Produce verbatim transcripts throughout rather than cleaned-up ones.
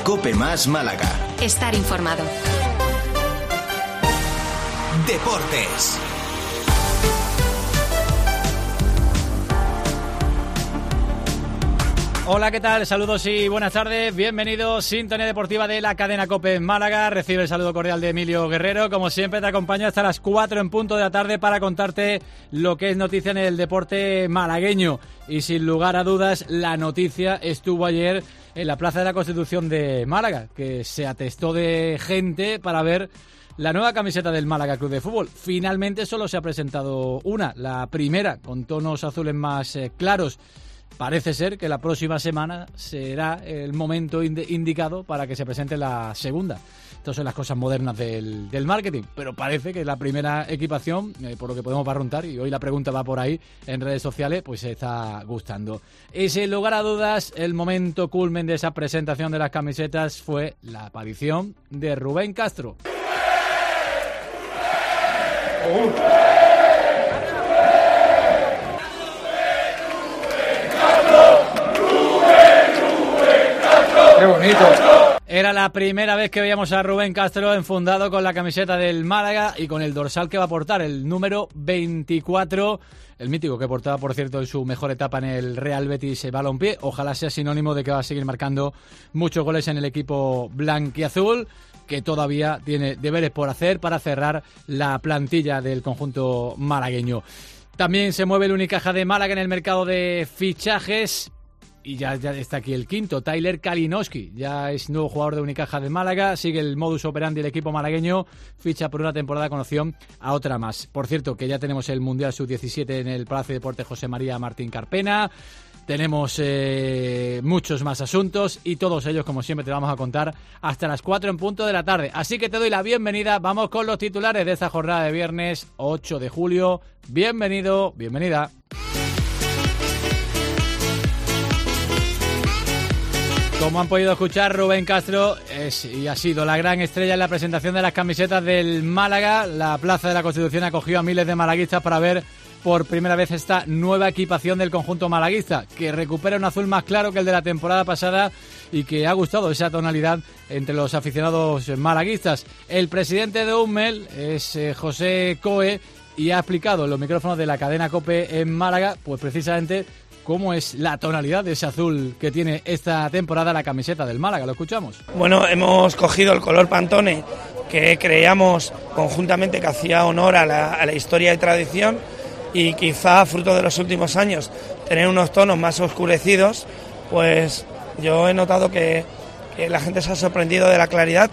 Cope Más Málaga. Estar informado. Deportes. Hola, ¿qué tal? Saludos y buenas tardes. Bienvenidos, Sintonía Deportiva de la cadena COPE en Málaga. Recibe el saludo cordial de Emilio Guerrero. Como siempre, te acompaño hasta las cuatro en punto de la tarde para contarte lo que es noticia en el deporte malagueño. Y sin lugar a dudas, la noticia estuvo ayer en la Plaza de la Constitución de Málaga, que se atestó de gente para ver la nueva camiseta del Málaga Club de Fútbol. Finalmente solo se ha presentado una, la primera, con tonos azules más eh, claros. Parece ser que la próxima semana será el momento ind- indicado para que se presente la segunda. Estas son las cosas modernas del, del marketing, pero parece que la primera equipación, eh, por lo que podemos barruntar, y hoy la pregunta va por ahí en redes sociales, pues se está gustando. Y sin lugar a dudas, el momento culmen de esa presentación de las camisetas fue la aparición de Rubén Castro. Oh. ¡Qué bonito! Era la primera vez que veíamos a Rubén Castro enfundado con la camiseta del Málaga y con el dorsal que va a portar, el número veinticuatro, el mítico que portaba, por cierto, en su mejor etapa en el Real Betis Balompié. Ojalá sea sinónimo de que va a seguir marcando muchos goles en el equipo blanquiazul, que todavía tiene deberes por hacer para cerrar la plantilla del conjunto malagueño. También se mueve el Unicaja de Málaga en el mercado de fichajes. Y ya, ya está aquí el quinto, Tyler Kalinowski, ya es nuevo jugador de Unicaja de Málaga, sigue el modus operandi del equipo malagueño, ficha por una temporada con opción a otra más. Por cierto, que ya tenemos el Mundial sub diecisiete en el Palacio de Deportes José María Martín Carpena, tenemos eh, muchos más asuntos y todos ellos, como siempre, te vamos a contar hasta las cuatro en punto de la tarde. Así que te doy la bienvenida, vamos con los titulares de esta jornada de viernes ocho de julio. Bienvenido, bienvenida. Como han podido escuchar, Rubén Castro es y ha sido la gran estrella en la presentación de las camisetas del Málaga. La Plaza de la Constitución acogió a miles de malaguistas para ver por primera vez esta nueva equipación del conjunto malaguista, que recupera un azul más claro que el de la temporada pasada y que ha gustado esa tonalidad entre los aficionados malaguistas. El presidente de Hummel es eh, José Coe y ha explicado en los micrófonos de la cadena COPE en Málaga, pues precisamente cómo es la tonalidad de ese azul que tiene esta temporada la camiseta del Málaga. ¿Lo escuchamos? Bueno, hemos cogido el color Pantone, que creíamos conjuntamente que hacía honor a la, a la historia y tradición, y quizá fruto de los últimos años tener unos tonos más oscurecidos, pues yo he notado que, que la gente se ha sorprendido de la claridad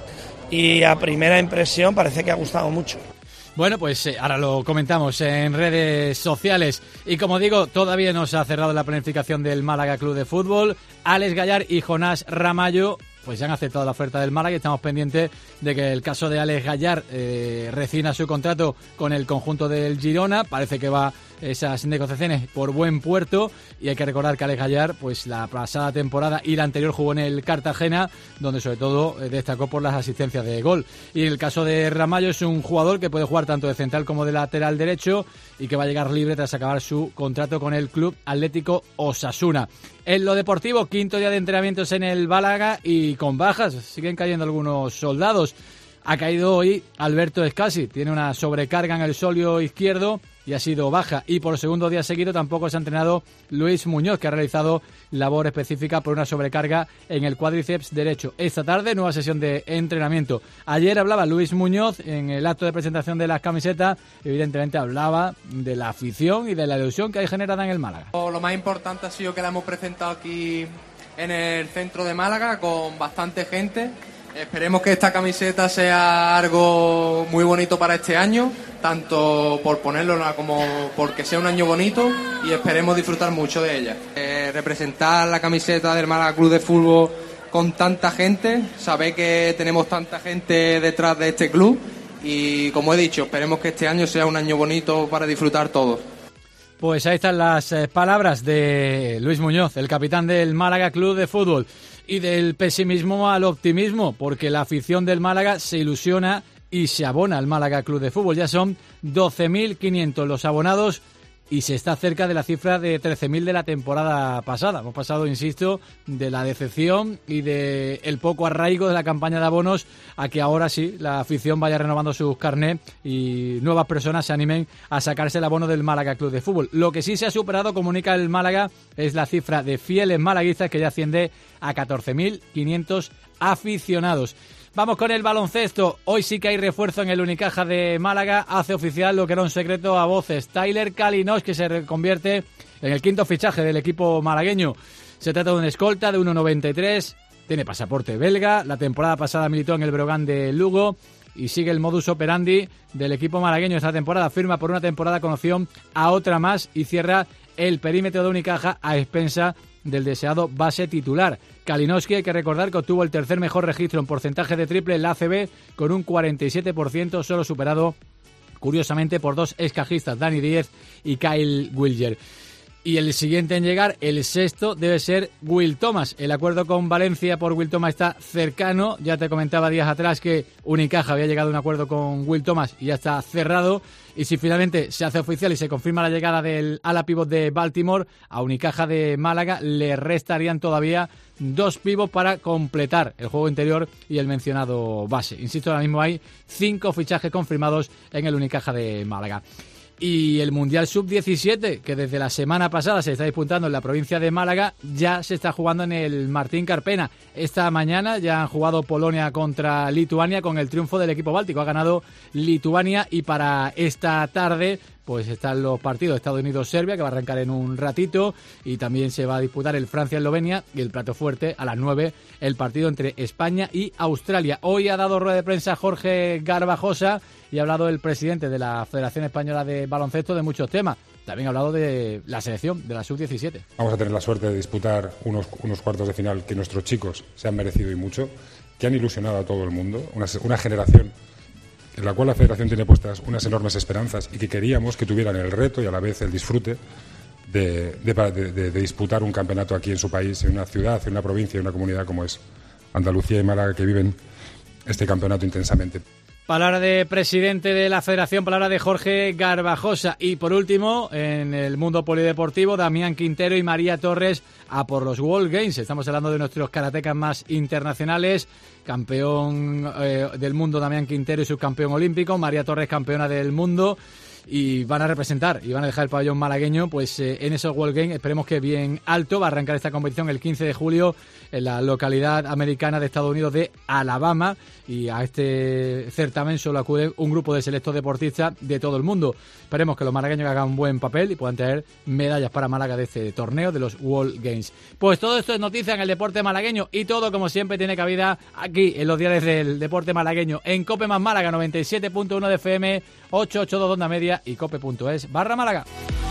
y a primera impresión parece que ha gustado mucho. Bueno, pues eh, ahora lo comentamos en redes sociales. Y como digo, todavía no se ha cerrado la planificación del Málaga Club de Fútbol. Alex Gallar y Jonás Ramallo pues ya han aceptado la oferta del Málaga y estamos pendientes de que el caso de Alex Gallar eh, rescina su contrato con el conjunto del Girona. Parece que va esas negociaciones por buen puerto y hay que recordar que Alex Gallar, pues la pasada temporada y la anterior jugó en el Cartagena, donde sobre todo eh, destacó por las asistencias de gol. Y en el caso de Ramallo es un jugador que puede jugar tanto de central como de lateral derecho y que va a llegar libre tras acabar su contrato con el Club Atlético Osasuna. En lo deportivo, quinto día de entrenamientos en el Málaga y con bajas, siguen cayendo algunos soldados. Ha caído hoy Alberto Escasi, tiene una sobrecarga en el sóleo izquierdo y ha sido baja. Y por segundo día seguido tampoco se ha entrenado Luis Muñoz, que ha realizado labor específica por una sobrecarga en el cuádriceps derecho. Esta tarde, nueva sesión de entrenamiento. Ayer hablaba Luis Muñoz en el acto de presentación de las camisetas. Evidentemente hablaba de la afición y de la ilusión que hay generada en el Málaga. Lo más importante ha sido que la hemos presentado aquí en el centro de Málaga con bastante gente. Esperemos que esta camiseta sea algo muy bonito para este año, tanto por ponerlo como porque sea un año bonito, y esperemos disfrutar mucho de ella. Eh, representar la camiseta del Málaga Club de Fútbol con tanta gente, saber que tenemos tanta gente detrás de este club y, como he dicho, esperemos que este año sea un año bonito para disfrutar todos. Pues ahí están las eh, palabras de Luis Muñoz, el capitán del Málaga Club de Fútbol. Y del pesimismo al optimismo, porque la afición del Málaga se ilusiona y se abona al Málaga Club de Fútbol. Ya son doce mil quinientos los abonados y se está cerca de la cifra de trece mil de la temporada pasada. Hemos pasado, insisto, de la decepción y de el poco arraigo de la campaña de abonos a que ahora sí la afición vaya renovando sus carnés y nuevas personas se animen a sacarse el abono del Málaga Club de Fútbol. Lo que sí se ha superado, comunica el Málaga, es la cifra de fieles malaguistas, que ya asciende a catorce mil quinientos aficionados. Vamos con el baloncesto. Hoy sí que hay refuerzo en el Unicaja de Málaga. Hace oficial lo que era un secreto a voces. Tyler Kalinowski, que se convierte en el quinto fichaje del equipo malagueño. Se trata de un escolta de uno noventa y tres. Tiene pasaporte belga. La temporada pasada militó en el Breogán de Lugo. Y sigue el modus operandi del equipo malagueño. Esta temporada firma por una temporada con opción a otra más y cierra el perímetro de Unicaja a expensa del deseado base titular. Kalinowski, hay que recordar que obtuvo el tercer mejor registro en porcentaje de triple en la A C B con un cuarenta y siete por ciento, solo superado curiosamente por dos excajistas, Dani Díez y Kyle Wilger. Y el siguiente en llegar, el sexto, debe ser Will Thomas. El acuerdo con Valencia por Will Thomas está cercano. Ya te comentaba días atrás que Unicaja había llegado a un acuerdo con Will Thomas y ya está cerrado. Y si finalmente se hace oficial y se confirma la llegada del ala pívot de Baltimore, a Unicaja de Málaga le restarían todavía dos pivots para completar el juego interior y el mencionado base. Insisto, ahora mismo hay cinco fichajes confirmados en el Unicaja de Málaga. Y el Mundial sub diecisiete, que desde la semana pasada se está disputando en la provincia de Málaga, ya se está jugando en el Martín Carpena. Esta mañana ya han jugado Polonia contra Lituania con el triunfo del equipo báltico. Ha ganado Lituania y para esta tarde pues están los partidos de Estados Unidos-Serbia, que va a arrancar en un ratito, y también se va a disputar el Francia-Eslovenia y el plato fuerte a las nueve, el partido entre España y Australia. Hoy ha dado rueda de prensa Jorge Garbajosa y ha hablado el presidente de la Federación Española de Baloncesto de muchos temas. También ha hablado de la selección, de la sub diecisiete. Vamos a tener la suerte de disputar unos, unos cuartos de final que nuestros chicos se han merecido y mucho, que han ilusionado a todo el mundo, una, una generación en la cual la Federación tiene puestas unas enormes esperanzas y que queríamos que tuvieran el reto y a la vez el disfrute de, de, de, de, de disputar un campeonato aquí en su país, en una ciudad, en una provincia, en una comunidad como es Andalucía y Málaga, que viven este campeonato intensamente. Palabra de presidente de la Federación, palabra de Jorge Garbajosa. Y por último, en el mundo polideportivo, Damián Quintero y María Torres a por los World Games. Estamos hablando de nuestros karatecas más internacionales. Campeón eh, del mundo Damián Quintero y subcampeón olímpico. María Torres, campeona del mundo. Y van a representar y van a dejar el pabellón malagueño pues eh, en esos World Games. Esperemos que bien alto. Va a arrancar esta competición el quince de julio en la localidad americana de Estados Unidos de Alabama, y a este certamen solo acude un grupo de selectos deportistas de todo el mundo. Esperemos que los malagueños hagan un buen papel y puedan traer medallas para Málaga de este torneo de los World Games. Pues todo esto es noticia en el deporte malagueño, y todo, como siempre, tiene cabida aquí en los diarios del deporte malagueño en Cope más Málaga, noventa y siete punto uno de F M, ochocientos ochenta y dos de onda media y cope punto es barra Málaga.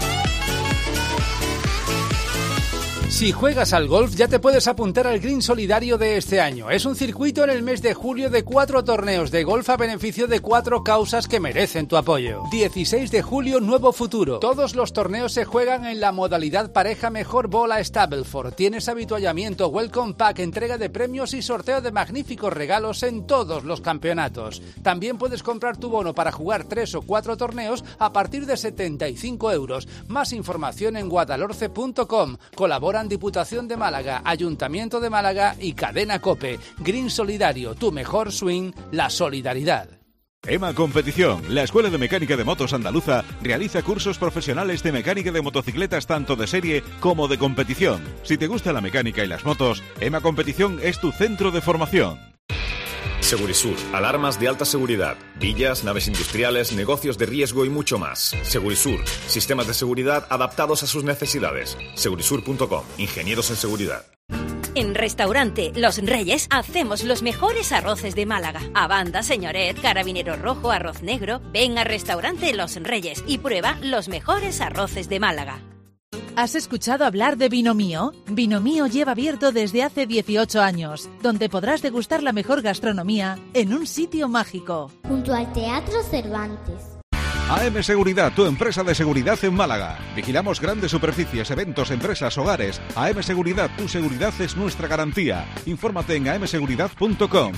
Si juegas al golf, ya te puedes apuntar al Green Solidario de este año. Es un circuito en el mes de julio de cuatro torneos de golf a beneficio de cuatro causas que merecen tu apoyo. dieciséis de julio, Nuevo Futuro. Todos los torneos se juegan en la modalidad pareja mejor bola Stableford. Tienes habituallamiento, welcome pack, entrega de premios y sorteo de magníficos regalos en todos los campeonatos. También puedes comprar tu bono para jugar tres o cuatro torneos a partir de setenta y cinco euros. Más información en guadalhorce punto com. Colaboran Diputación de Málaga, Ayuntamiento de Málaga y Cadena COPE. Green Solidario, tu mejor swing, la solidaridad. EMA Competición, la Escuela de Mecánica de Motos Andaluza, realiza cursos profesionales de mecánica de motocicletas tanto de serie como de competición. Si te gusta la mecánica y las motos, EMA Competición es tu centro de formación. Segurisur, alarmas de alta seguridad, villas, naves industriales, negocios de riesgo y mucho más. Segurisur, sistemas de seguridad adaptados a sus necesidades. Segurisur punto com, ingenieros en seguridad. En Restaurante Los Reyes hacemos los mejores arroces de Málaga. Abanda, señoret, carabinero rojo, arroz negro. Ven a Restaurante Los Reyes y prueba los mejores arroces de Málaga. ¿Has escuchado hablar de Vino Mío? Vino Mío lleva abierto desde hace dieciocho años, donde podrás degustar la mejor gastronomía en un sitio mágico. Junto al Teatro Cervantes. A M Seguridad, tu empresa de seguridad en Málaga. Vigilamos grandes superficies, eventos, empresas, hogares. A M Seguridad, tu seguridad es nuestra garantía. Infórmate en a m seguridad punto com.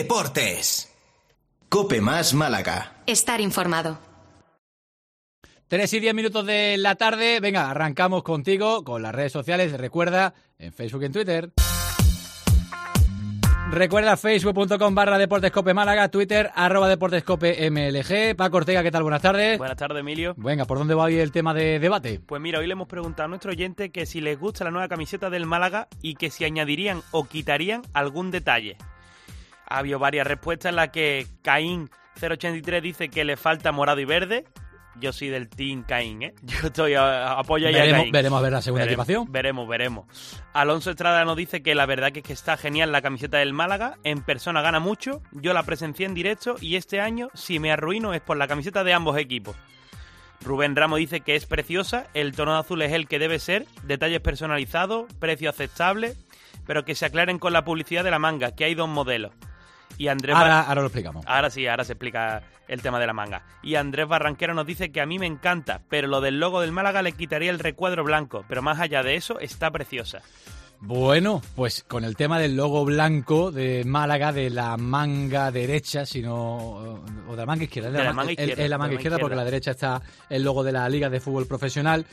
Deportes. Cope más Málaga. Estar informado. Tres y diez minutos de la tarde. Venga, arrancamos contigo con las redes sociales. Recuerda, en Facebook y en Twitter. Recuerda facebook.com barra Deportescope Málaga, Twitter, arroba Deportescope M L G. Paco Ortega, ¿qué tal? Buenas tardes. Buenas tardes, Emilio. Venga, ¿por dónde va hoy el tema de debate? Pues mira, hoy le hemos preguntado a nuestro oyente que si les gusta la nueva camiseta del Málaga y que si añadirían o quitarían algún detalle. Ha habido varias respuestas en las que Caín cero ochenta y tres dice que le falta morado y verde. Yo soy del Team Caín, ¿eh? Yo estoy a, apoyo ahí veremos, a Caín. Veremos a ver la segunda veremos, equipación. Veremos, veremos. Alonso Estrada nos dice que la verdad que es que está genial la camiseta del Málaga. En persona gana mucho. Yo la presencié en directo y este año, si me arruino, es por la camiseta de ambos equipos. Rubén Ramos dice que es preciosa. El tono azul es el que debe ser. Detalles personalizados, precio aceptable. Pero que se aclaren con la publicidad de la manga, que hay dos modelos. Y Andrés ahora, Bar... ahora lo explicamos. Ahora sí, ahora se explica el tema de la manga. Y Andrés Barranquero nos dice que a mí me encanta, pero lo del logo del Málaga le quitaría el recuadro blanco. Pero más allá de eso, está preciosa. Bueno, pues con el tema del logo blanco de Málaga, de la manga derecha, sino o de la manga izquierda. De la, la manga izquierda. Es la manga izquierda, porque a la derecha está el logo de la Liga de Fútbol Profesional.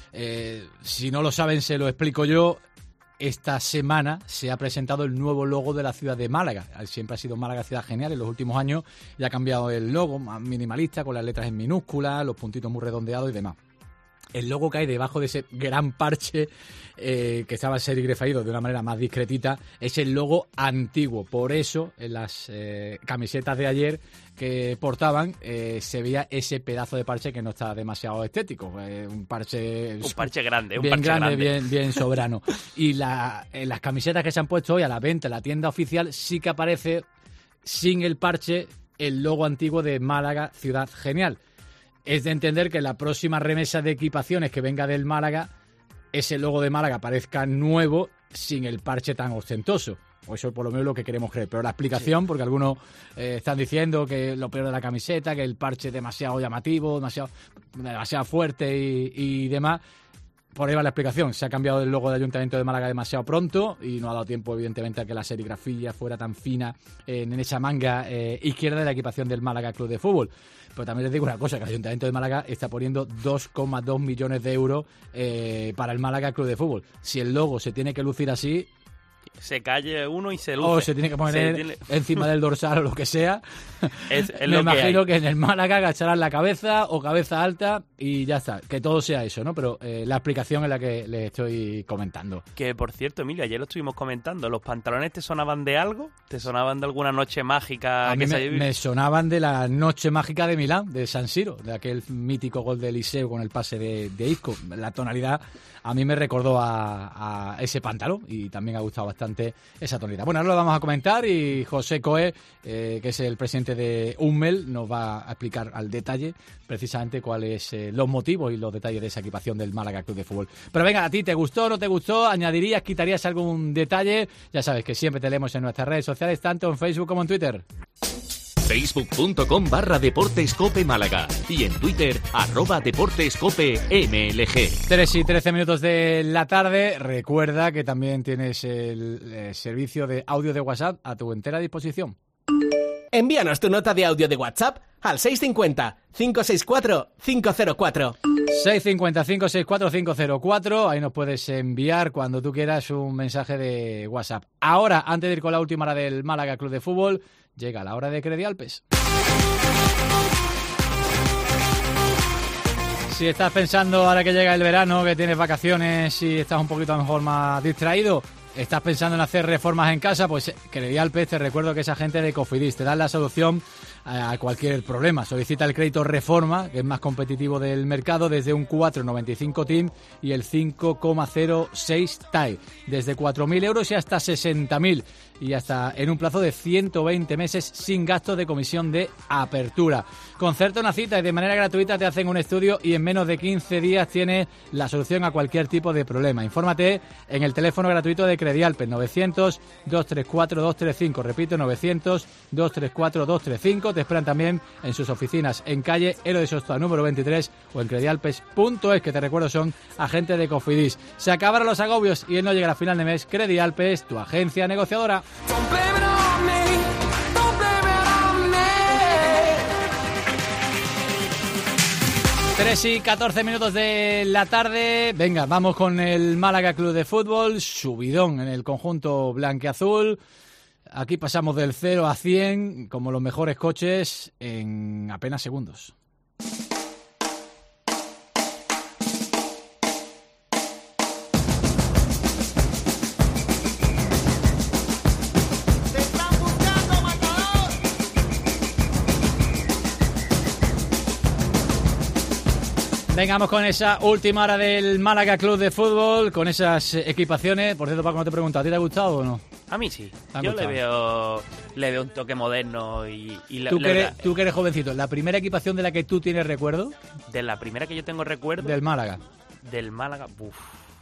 Eh, si no lo saben, se lo explico yo. Esta semana se ha presentado el nuevo logo de la ciudad de Málaga. Siempre ha sido Málaga ciudad genial en los últimos años y ha cambiado el logo, más minimalista, con las letras en minúsculas, los puntitos muy redondeados y demás. El logo que hay debajo de ese gran parche eh, que estaba serigrafado de una manera más discretita es el logo antiguo. Por eso en las eh, camisetas de ayer que portaban eh, se veía ese pedazo de parche que no está demasiado estético. Eh, un parche... Un parche grande, un bien parche grande, grande. Bien, bien soberano. Y la, en las camisetas que se han puesto hoy a la venta en la tienda oficial sí que aparece sin el parche el logo antiguo de Málaga Ciudad Genial. Es de entender que la próxima remesa de equipaciones que venga del Málaga, ese logo de Málaga aparezca nuevo sin el parche tan ostentoso. O eso por lo menos lo que queremos creer. Pero la explicación, sí. Porque algunos eh, están diciendo que lo peor de la camiseta, que el parche es demasiado llamativo, demasiado, demasiado fuerte y, y demás. Por ahí va la explicación. Se ha cambiado el logo del Ayuntamiento de Málaga demasiado pronto y no ha dado tiempo, evidentemente, a que la serigrafía fuera tan fina en, en esa manga eh, izquierda de la equipación del Málaga Club de Fútbol. Pero también les digo una cosa, que el Ayuntamiento de Málaga está poniendo dos coma dos millones de euros eh, para el Málaga Club de Fútbol. Si el logo se tiene que lucir así... Se calle uno y se luce. O se tiene que poner tiene... encima del dorsal o lo que sea. Es, es Me lo imagino que, que en el Málaga agacharán la cabeza o cabeza alta y ya está. Que todo sea eso, ¿no? Pero eh, la explicación es la que les estoy comentando. Que, por cierto, Emilio, ayer lo estuvimos comentando. ¿Los pantalones te sonaban de algo? ¿Te sonaban de alguna noche mágica? A que mí se me, me sonaban de la noche mágica de Milán, de San Siro, de aquel mítico gol de Eliseo con el pase de, de Isco. La tonalidad a mí me recordó a, a ese pantalón y también ha gustado bastante esa tonalidad. Bueno, ahora lo vamos a comentar y José Coe, eh, que es el presidente de Ummel, nos va a explicar al detalle precisamente cuáles son eh, los motivos y los detalles de esa equipación del Málaga Club de Fútbol. Pero venga, ¿a ti te gustó, no te gustó? ¿Añadirías, quitarías algún detalle? Ya sabes que siempre te leemos en nuestras redes sociales, tanto en Facebook como en Twitter. Facebook.com barra Deportescope Málaga y en Twitter, arroba Deportescope M L G. tres y trece minutos de la tarde. Recuerda que también tienes el, el servicio de audio de WhatsApp a tu entera disposición. Envíanos tu nota de audio de WhatsApp al seis cinco cero, cinco seis cuatro, cinco cero cuatro. seis cinco cero, cinco seis cuatro, cinco cero cuatro. Ahí nos puedes enviar cuando tú quieras un mensaje de WhatsApp. Ahora, antes de ir con la última hora del Málaga Club de Fútbol, llega la hora de Credialpes. Si estás pensando ahora que llega el verano, que tienes vacaciones y estás un poquito a lo mejor más distraído, estás pensando en hacer reformas en casa, pues Credialpes, te recuerdo que esa gente de Cofidis te da la solución a cualquier problema. Solicita el crédito Reforma, que es más competitivo del mercado, desde un cuatro coma noventa y cinco T I M y el cinco coma cero seis T A E. Desde cuatro mil euros y hasta sesenta mil. Y hasta en un plazo de ciento veinte meses sin gasto de comisión de apertura. Concerta una cita y de manera gratuita te hacen un estudio y en menos de quince días tienes la solución a cualquier tipo de problema. Infórmate en el teléfono gratuito de Credialpes, novecientos, dos tres cuatro, dos tres cinco. Repito, novecientos, dos tres cuatro, dos tres cinco. Te esperan también en sus oficinas en calle Héroe de Sosta número veintitrés o en credialpes punto es, que te recuerdo son agentes de Cofidis. Se acabaron los agobios y él no llega a final de mes. Credialpes, tu agencia negociadora. tres y catorce minutos de la tarde. Venga, vamos con el Málaga Club de Fútbol. Subidón en el conjunto blanquiazul. Aquí pasamos del cero a cien, como los mejores coches, en apenas segundos. Venga, vamos con esa última hora del Málaga Club de Fútbol, con esas equipaciones. Por cierto, Paco, no te pregunto, ¿a ti te ha gustado o no? A mí sí. ¿Te ha Yo gustado? le veo le veo un toque moderno y, y la, ¿Tú, la que eres, verdad, tú que eres jovencito, ¿la primera equipación de la que tú tienes recuerdo? de la primera que yo tengo recuerdo Del Málaga. del Málaga, uf.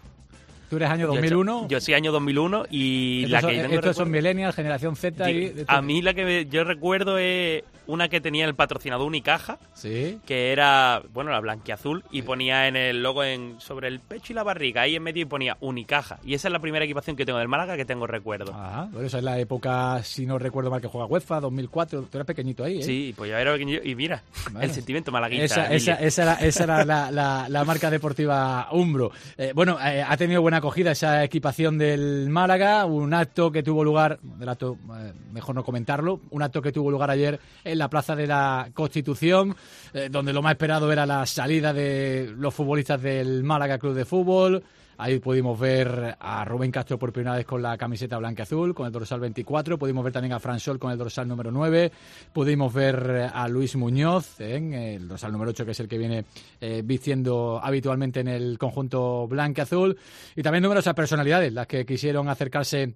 ¿Tú eres año Yo dos mil uno? Yo, yo soy año dos mil uno y Estos la son, que yo tengo estos son recuerdo- millennials, generación Z y... Di- a mí la que me- yo recuerdo es una que tenía el patrocinador Unicaja, Sí. que era, bueno, la blanquiazul, y ponía en el logo en sobre el pecho y la barriga, ahí en medio, y ponía Unicaja. Y esa es la primera equipación que tengo del Málaga que tengo recuerdo. Ah, bueno, esa es la época, si no recuerdo mal, que juega UEFA, dos mil cuatro. Tú eras pequeñito ahí, ¿eh? Sí, pues ya era pequeño, y mira, Vale. el sentimiento malaguista. Esa, Emilio. esa, esa era, esa era la, la- la marca deportiva Umbro. Eh, bueno, eh, ha tenido buena acogida esa equipación del Málaga, un acto que tuvo lugar, del acto, eh, mejor no comentarlo, un acto que tuvo lugar ayer en la Plaza de la Constitución, eh, donde lo más esperado era la salida de los futbolistas del Málaga Club de Fútbol. Ahí pudimos ver a Rubén Castro por primera vez con la camiseta blanca azul, con el dorsal veinticuatro. Pudimos ver también a Fran Sol con el dorsal número nueve. Pudimos ver a Luis Muñoz en el dorsal número ocho, que es el que viene eh, vistiendo habitualmente en el conjunto blanca azul. Y también numerosas personalidades, las que quisieron acercarse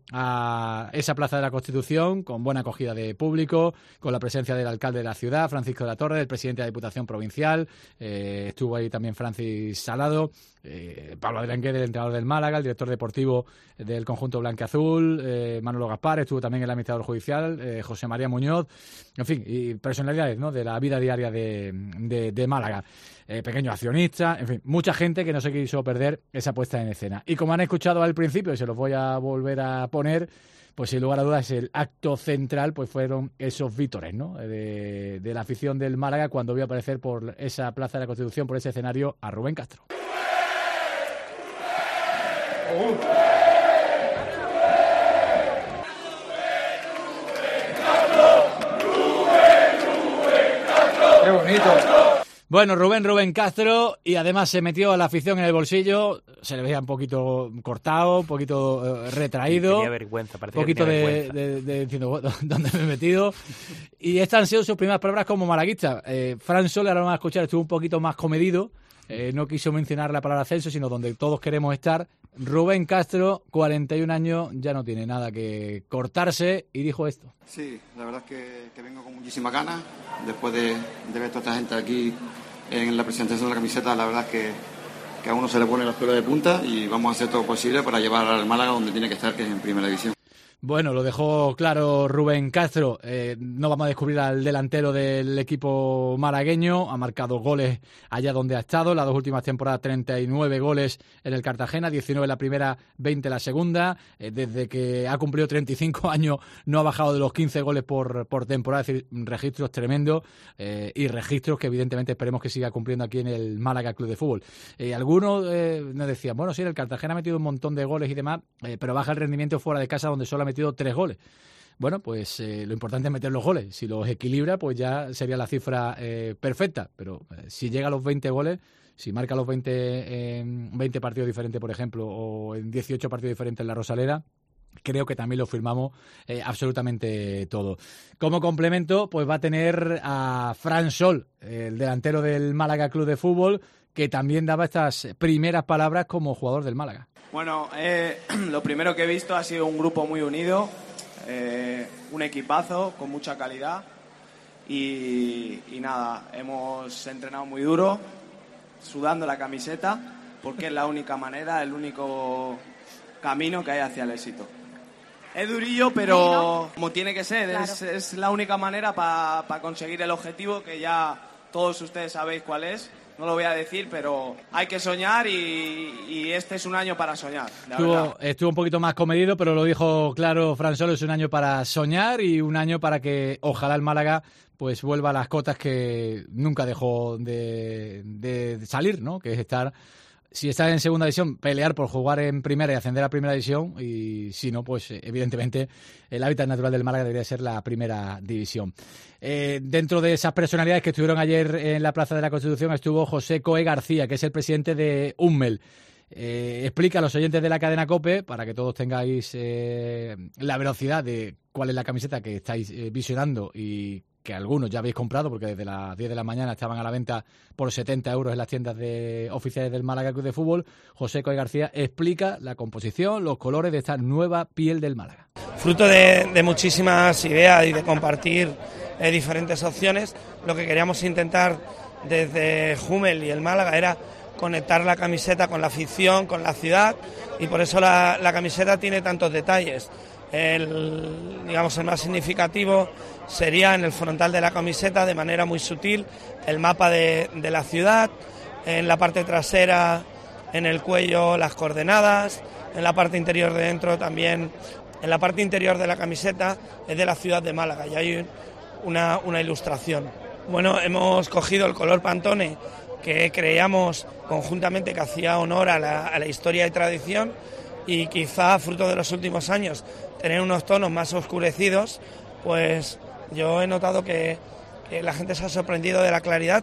a esa Plaza de la Constitución con buena acogida de público, con la presencia del alcalde de la ciudad, Francisco de la Torre, del presidente de la Diputación Provincial. Eh, estuvo ahí también Francis Salado. Eh, Pablo Adrianguer, el entrenador del Málaga, el director deportivo del conjunto blanquiazul, eh, Manolo Gaspar, estuvo también el administrador judicial, eh, José María Muñoz, en fin, y personalidades, ¿no?, de la vida diaria de, de, de Málaga. Eh, pequeños accionistas, en fin, mucha gente que no se quiso perder esa puesta en escena. Y como han escuchado al principio, y se los voy a volver a poner, pues sin lugar a dudas el acto central pues fueron esos vítores, ¿no?, de, de la afición del Málaga cuando vio aparecer por esa Plaza de la Constitución, por ese escenario, a Rubén Castro. ¡Qué bonito! Bueno, Rubén Rubén Castro, y además se metió a la afición en el bolsillo, se le veía un poquito cortado, un poquito eh, retraído. Tenía vergüenza, Un parecía poquito que tenía de, vergüenza. de, de diciendo, ¿dónde me he metido? Y estas han sido sus primeras palabras como malaguista. Eh, Fran Sol, ahora vamos a escuchar, estuvo un poquito más comedido, eh, no quiso mencionar la palabra ascenso, sino donde todos queremos estar. Rubén Castro, cuarenta y un años, ya no tiene nada que cortarse, y dijo esto. Sí, la verdad es que, que vengo con muchísimas ganas, después de, de ver toda esta gente aquí en la presentación de la camiseta. La verdad es que, que a uno se le pone los pelos de punta y vamos a hacer todo posible para llevar al Málaga donde tiene que estar, que es en Primera División. Bueno, lo dejó claro Rubén Castro. Eh, no vamos a descubrir al delantero del equipo malagueño. Ha marcado goles allá donde ha estado. Las dos últimas temporadas, treinta y nueve goles en el Cartagena, diecinueve la primera, veinte la segunda. Eh, desde que ha cumplido treinta y cinco años no ha bajado de los quince goles por, por temporada. Es decir, registros tremendos eh, y registros que evidentemente esperemos que siga cumpliendo aquí en el Málaga Club de Fútbol. Eh, algunos eh, nos decían, bueno, sí, el Cartagena ha metido un montón de goles y demás, eh, pero baja el rendimiento fuera de casa, donde solo ha metido tres goles. Bueno, pues eh, lo importante es meter los goles. Si los equilibra, pues ya sería la cifra eh, perfecta. Pero eh, si llega a los veinte goles, si marca los veinte en veinte partidos diferentes, por ejemplo, o en dieciocho partidos diferentes en la Rosaleda, creo que también lo firmamos eh, absolutamente todo. Como complemento, pues va a tener a Fran Sol, el delantero del Málaga Club de Fútbol, que también daba estas primeras palabras como jugador del Málaga. Bueno, eh, lo primero que he visto ha sido un grupo muy unido, eh, un equipazo con mucha calidad y, y nada, hemos entrenado muy duro, sudando la camiseta, porque es la única manera, el único camino que hay hacia el éxito. Es durillo, pero como tiene que ser, Claro. es, es la única manera para pa conseguir el objetivo, que ya todos ustedes sabéis cuál es, no lo voy a decir, pero hay que soñar y, y este es un año para soñar, la Estuvo, verdad. estuvo un poquito más comedido, pero lo dijo claro Fran Solo, es un año para soñar y un año para que ojalá el Málaga pues vuelva a las cotas que nunca dejó de, de salir, ¿no? Que es estar, si está en segunda división, pelear por jugar en primera y ascender a primera división, y si no, pues evidentemente el hábitat natural del Málaga debería ser la primera división. Eh, dentro de esas personalidades que estuvieron ayer en la Plaza de la Constitución estuvo José Coe García, que es el presidente de Hummel. Eh, explica a los oyentes de la cadena COPE, para que todos tengáis eh, la velocidad de cuál es la camiseta que estáis eh, visionando y que algunos ya habéis comprado, porque desde las diez de la mañana estaban a la venta por setenta euros en las tiendas de oficiales del Málaga Club de Fútbol. José Coe García explica la composición, los colores de esta nueva piel del Málaga. Fruto de, de muchísimas ideas y de compartir eh, diferentes opciones, lo que queríamos intentar desde Hummel y el Málaga era conectar la camiseta con la afición, con la ciudad, y por eso la, la camiseta tiene tantos detalles. El, digamos, el más significativo sería en el frontal de la camiseta, de manera muy sutil, el mapa de, de la ciudad, en la parte trasera, en el cuello, las coordenadas, en la parte interior de dentro también, en la parte interior de la camiseta es de la ciudad de Málaga y hay una, una ilustración. Bueno, hemos cogido el color Pantone, que creíamos conjuntamente que hacía honor a la, a la historia y tradición, y quizá fruto de los últimos años tener unos tonos más oscurecidos, pues yo he notado que, que la gente se ha sorprendido de la claridad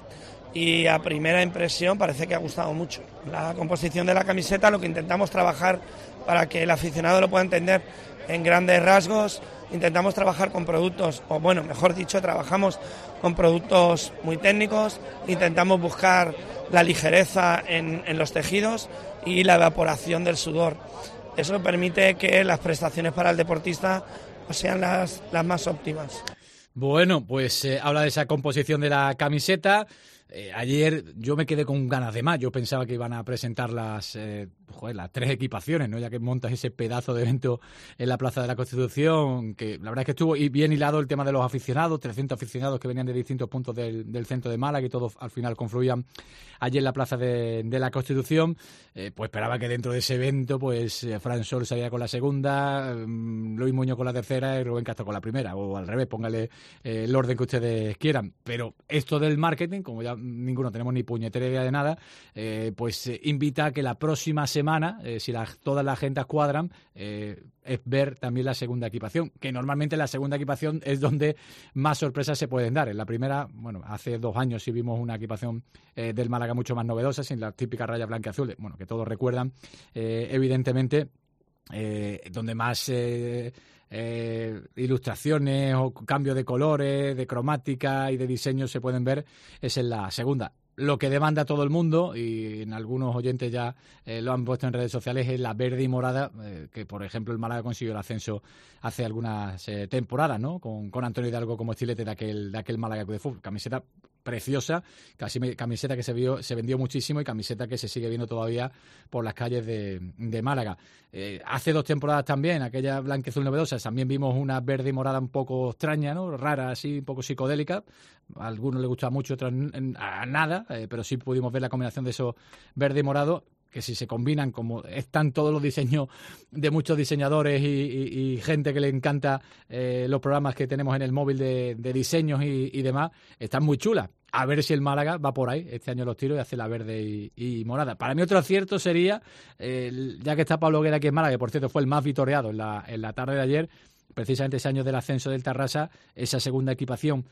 y a primera impresión parece que ha gustado mucho. La composición de la camiseta, lo que intentamos trabajar para que el aficionado lo pueda entender en grandes rasgos, intentamos trabajar con productos, o bueno, mejor dicho, trabajamos con productos muy técnicos, intentamos buscar la ligereza en, en los tejidos y la evaporación del sudor. Eso permite que las prestaciones para el deportista sean las, las más óptimas. Bueno, pues eh, habla de esa composición de la camiseta. Eh, ayer yo me quedé con ganas de más. Yo pensaba que iban a presentar las, eh, joder, las tres equipaciones, ¿no? Ya que montas ese pedazo de evento en la Plaza de la Constitución, que la verdad es que estuvo bien hilado el tema de los aficionados, trescientos aficionados que venían de distintos puntos del, del centro de Málaga y todos al final confluían allí en la Plaza de, de la Constitución. Eh, pues esperaba que dentro de ese evento, pues eh, Fran Sol saliera con la segunda, eh, Luis Muñoz con la tercera y Rubén Castro con la primera, o al revés, póngale eh, el orden que ustedes quieran. Pero esto del marketing, como ya ninguno tenemos ni puñetera idea de nada, eh, pues eh, invita a que la próxima semana, eh, si la, todas las agendas cuadran, eh, es ver también la segunda equipación, que normalmente la segunda equipación es donde más sorpresas se pueden dar. En la primera, bueno, hace dos años sí vimos una equipación eh, del Málaga mucho más novedosa, sin las típicas rayas blanca y azul, bueno, que todos recuerdan, eh, evidentemente, eh, donde más eh, eh, ilustraciones o cambio de colores, de cromática y de diseño se pueden ver es en la segunda. Lo que demanda todo el mundo, y en algunos oyentes ya eh, lo han puesto en redes sociales, es la verde y morada, eh, que por ejemplo el Málaga consiguió el ascenso hace algunas eh, temporadas, ¿no? Con, con Antonio Hidalgo como estilete de aquel, de aquel Málaga Club de Fútbol. Camiseta preciosa, casi camiseta que se vio, se vendió muchísimo y camiseta que se sigue viendo todavía por las calles de, de Málaga. Eh, hace dos temporadas también, aquella blanqueazul novedosa, también vimos una verde y morada un poco extraña, ¿no? Rara, así, un poco psicodélica. A algunos les gustaba mucho, a otros a nada, eh, pero sí pudimos ver la combinación de esos verde y morado, que si se combinan, como están todos los diseños de muchos diseñadores y, y, y gente que le encanta eh, los programas que tenemos en el móvil de, de diseños y, y demás, están muy chulas. A ver si el Málaga va por ahí, este año los tiros y hace la verde y, y morada. Para mí otro acierto sería, eh, ya que está Pablo Guerra aquí en Málaga, que por cierto fue el más vitoreado en la, en la tarde de ayer, precisamente ese año del ascenso del Tarrasa, esa segunda equipación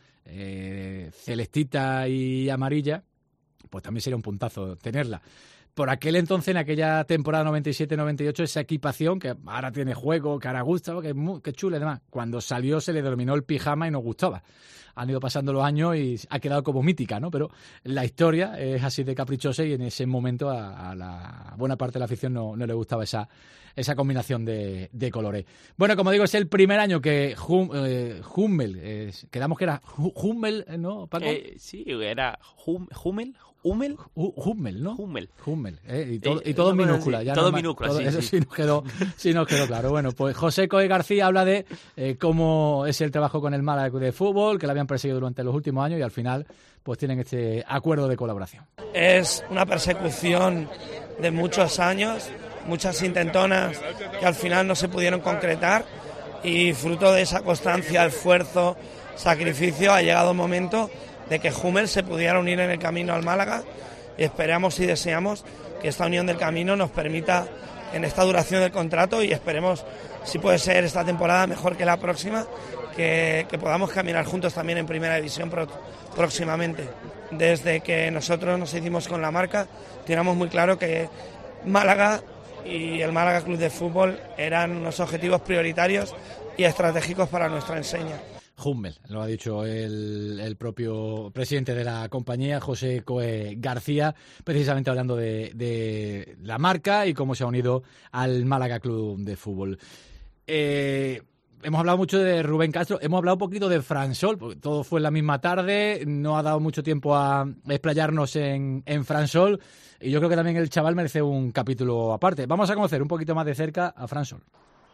eh, celestita y amarilla, pues también sería un puntazo tenerla. Por aquel entonces, en aquella temporada noventa y siete noventa y ocho, esa equipación, que ahora tiene juego, que ahora gusta, que es muy, que chula y demás, cuando salió se le denominó el pijama y nos gustaba. Han ido pasando los años y ha quedado como mítica, ¿no? Pero la historia es así de caprichosa y en ese momento a, a la buena parte de la afición no, no le gustaba esa, esa combinación de, de colores. Bueno, como digo, es el primer año que hum, eh, Hummel, eh, quedamos que era Hummel, ¿no, Paco? Eh, sí, era hum, Hummel, ¿Hummel? Hummel, ¿no? Hummel. Hummel, ¿eh? Y todo, Eh, y todo en no, minúscula. sí, Ya todo no, minúscula, todo, sí, Eso sí. sí nos quedó, sí nos quedó claro. Bueno, pues José Coe García habla de eh, cómo es el trabajo con el Málaga de Fútbol, que lo habían perseguido durante los últimos años y al final pues tienen este acuerdo de colaboración. Es una persecución de muchos años, muchas intentonas que al final no se pudieron concretar y fruto de esa constancia, esfuerzo, sacrificio, ha llegado el momento de que Hummel se pudiera unir en el camino al Málaga y esperamos y deseamos que esta unión del camino nos permita en esta duración del contrato y esperemos si puede ser esta temporada mejor que la próxima, que, que podamos caminar juntos también en Primera División pro, próximamente. Desde que nosotros nos hicimos con la marca, teníamos muy claro que Málaga y el Málaga Club de Fútbol eran unos objetivos prioritarios y estratégicos para nuestra enseña. Hummel, lo ha dicho el, el propio presidente de la compañía, José Coe García, precisamente hablando de, de la marca y cómo se ha unido al Málaga Club de Fútbol. Eh, hemos hablado mucho de Rubén Castro, hemos hablado un poquito de Fransol, porque todo fue en la misma tarde, no ha dado mucho tiempo a explayarnos en, en Fransol, y yo creo que también el chaval merece un capítulo aparte. Vamos a conocer un poquito más de cerca a Fransol.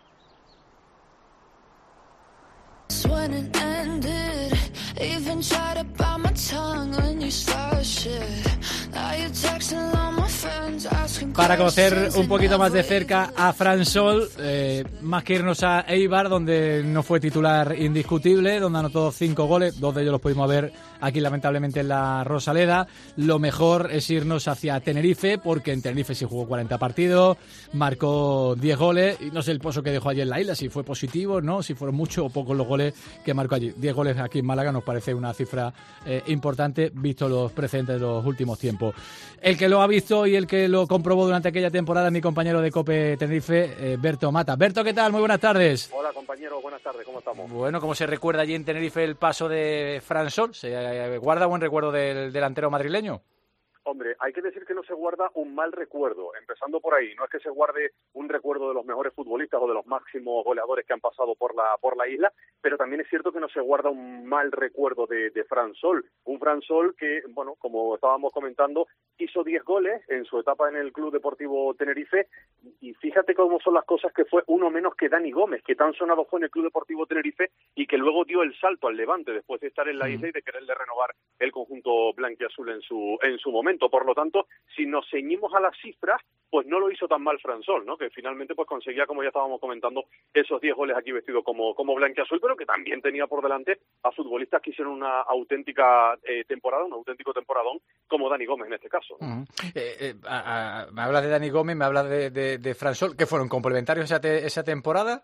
Para conocer un poquito más de cerca a Fransol, eh, más que irnos a Eibar, donde no fue titular indiscutible, donde anotó cinco goles, dos de ellos los pudimos ver aquí lamentablemente en la Rosaleda. Lo mejor es irnos hacia Tenerife, porque en Tenerife sí jugó cuarenta partidos, marcó diez goles, y no sé el pozo que dejó allí en la isla, si fue positivo, no, si fueron muchos o pocos los goles que marcó allí. diez goles aquí en Málaga nos parece una cifra eh, importante, visto los precedentes de los últimos tiempos. El que lo ha visto y el que lo comprobó durante aquella temporada es mi compañero de COPE Tenerife, eh, Berto Mata. Berto, ¿qué tal? Muy buenas tardes. Hola, compañero, buenas tardes, ¿cómo estamos? Bueno, ¿cómo se recuerda allí en Tenerife el paso de Fransol? ¿Se eh, guarda buen recuerdo del delantero madrileño? Hombre, hay que decir que no se guarda un mal recuerdo, empezando por ahí. No es que se guarde un recuerdo de los mejores futbolistas o de los máximos goleadores que han pasado por la por la isla, pero también es cierto que no se guarda un mal recuerdo de, de Fransol. Un Fransol que, bueno, como estábamos comentando, hizo diez goles en su etapa en el Club Deportivo Tenerife, y fíjate cómo son las cosas, que fue uno menos que Dani Gómez, que tan sonado fue en el Club Deportivo Tenerife y que luego dio el salto al Levante después de estar en la isla y de quererle renovar el conjunto blanquiazul en su en su momento. Por lo tanto, si nos ceñimos a las cifras, pues no lo hizo tan mal Fransol, ¿no? Que finalmente pues conseguía, como ya estábamos comentando, esos diez goles aquí vestido como, como blanquiazul, pero que también tenía por delante a futbolistas que hicieron una auténtica eh, temporada, un auténtico temporadón, como Dani Gómez en este caso, ¿no? Uh-huh. eh, eh, a, a, me hablas de Dani Gómez, me hablas de, de, de Fransol, ¿que fueron complementarios esa, te, esa temporada?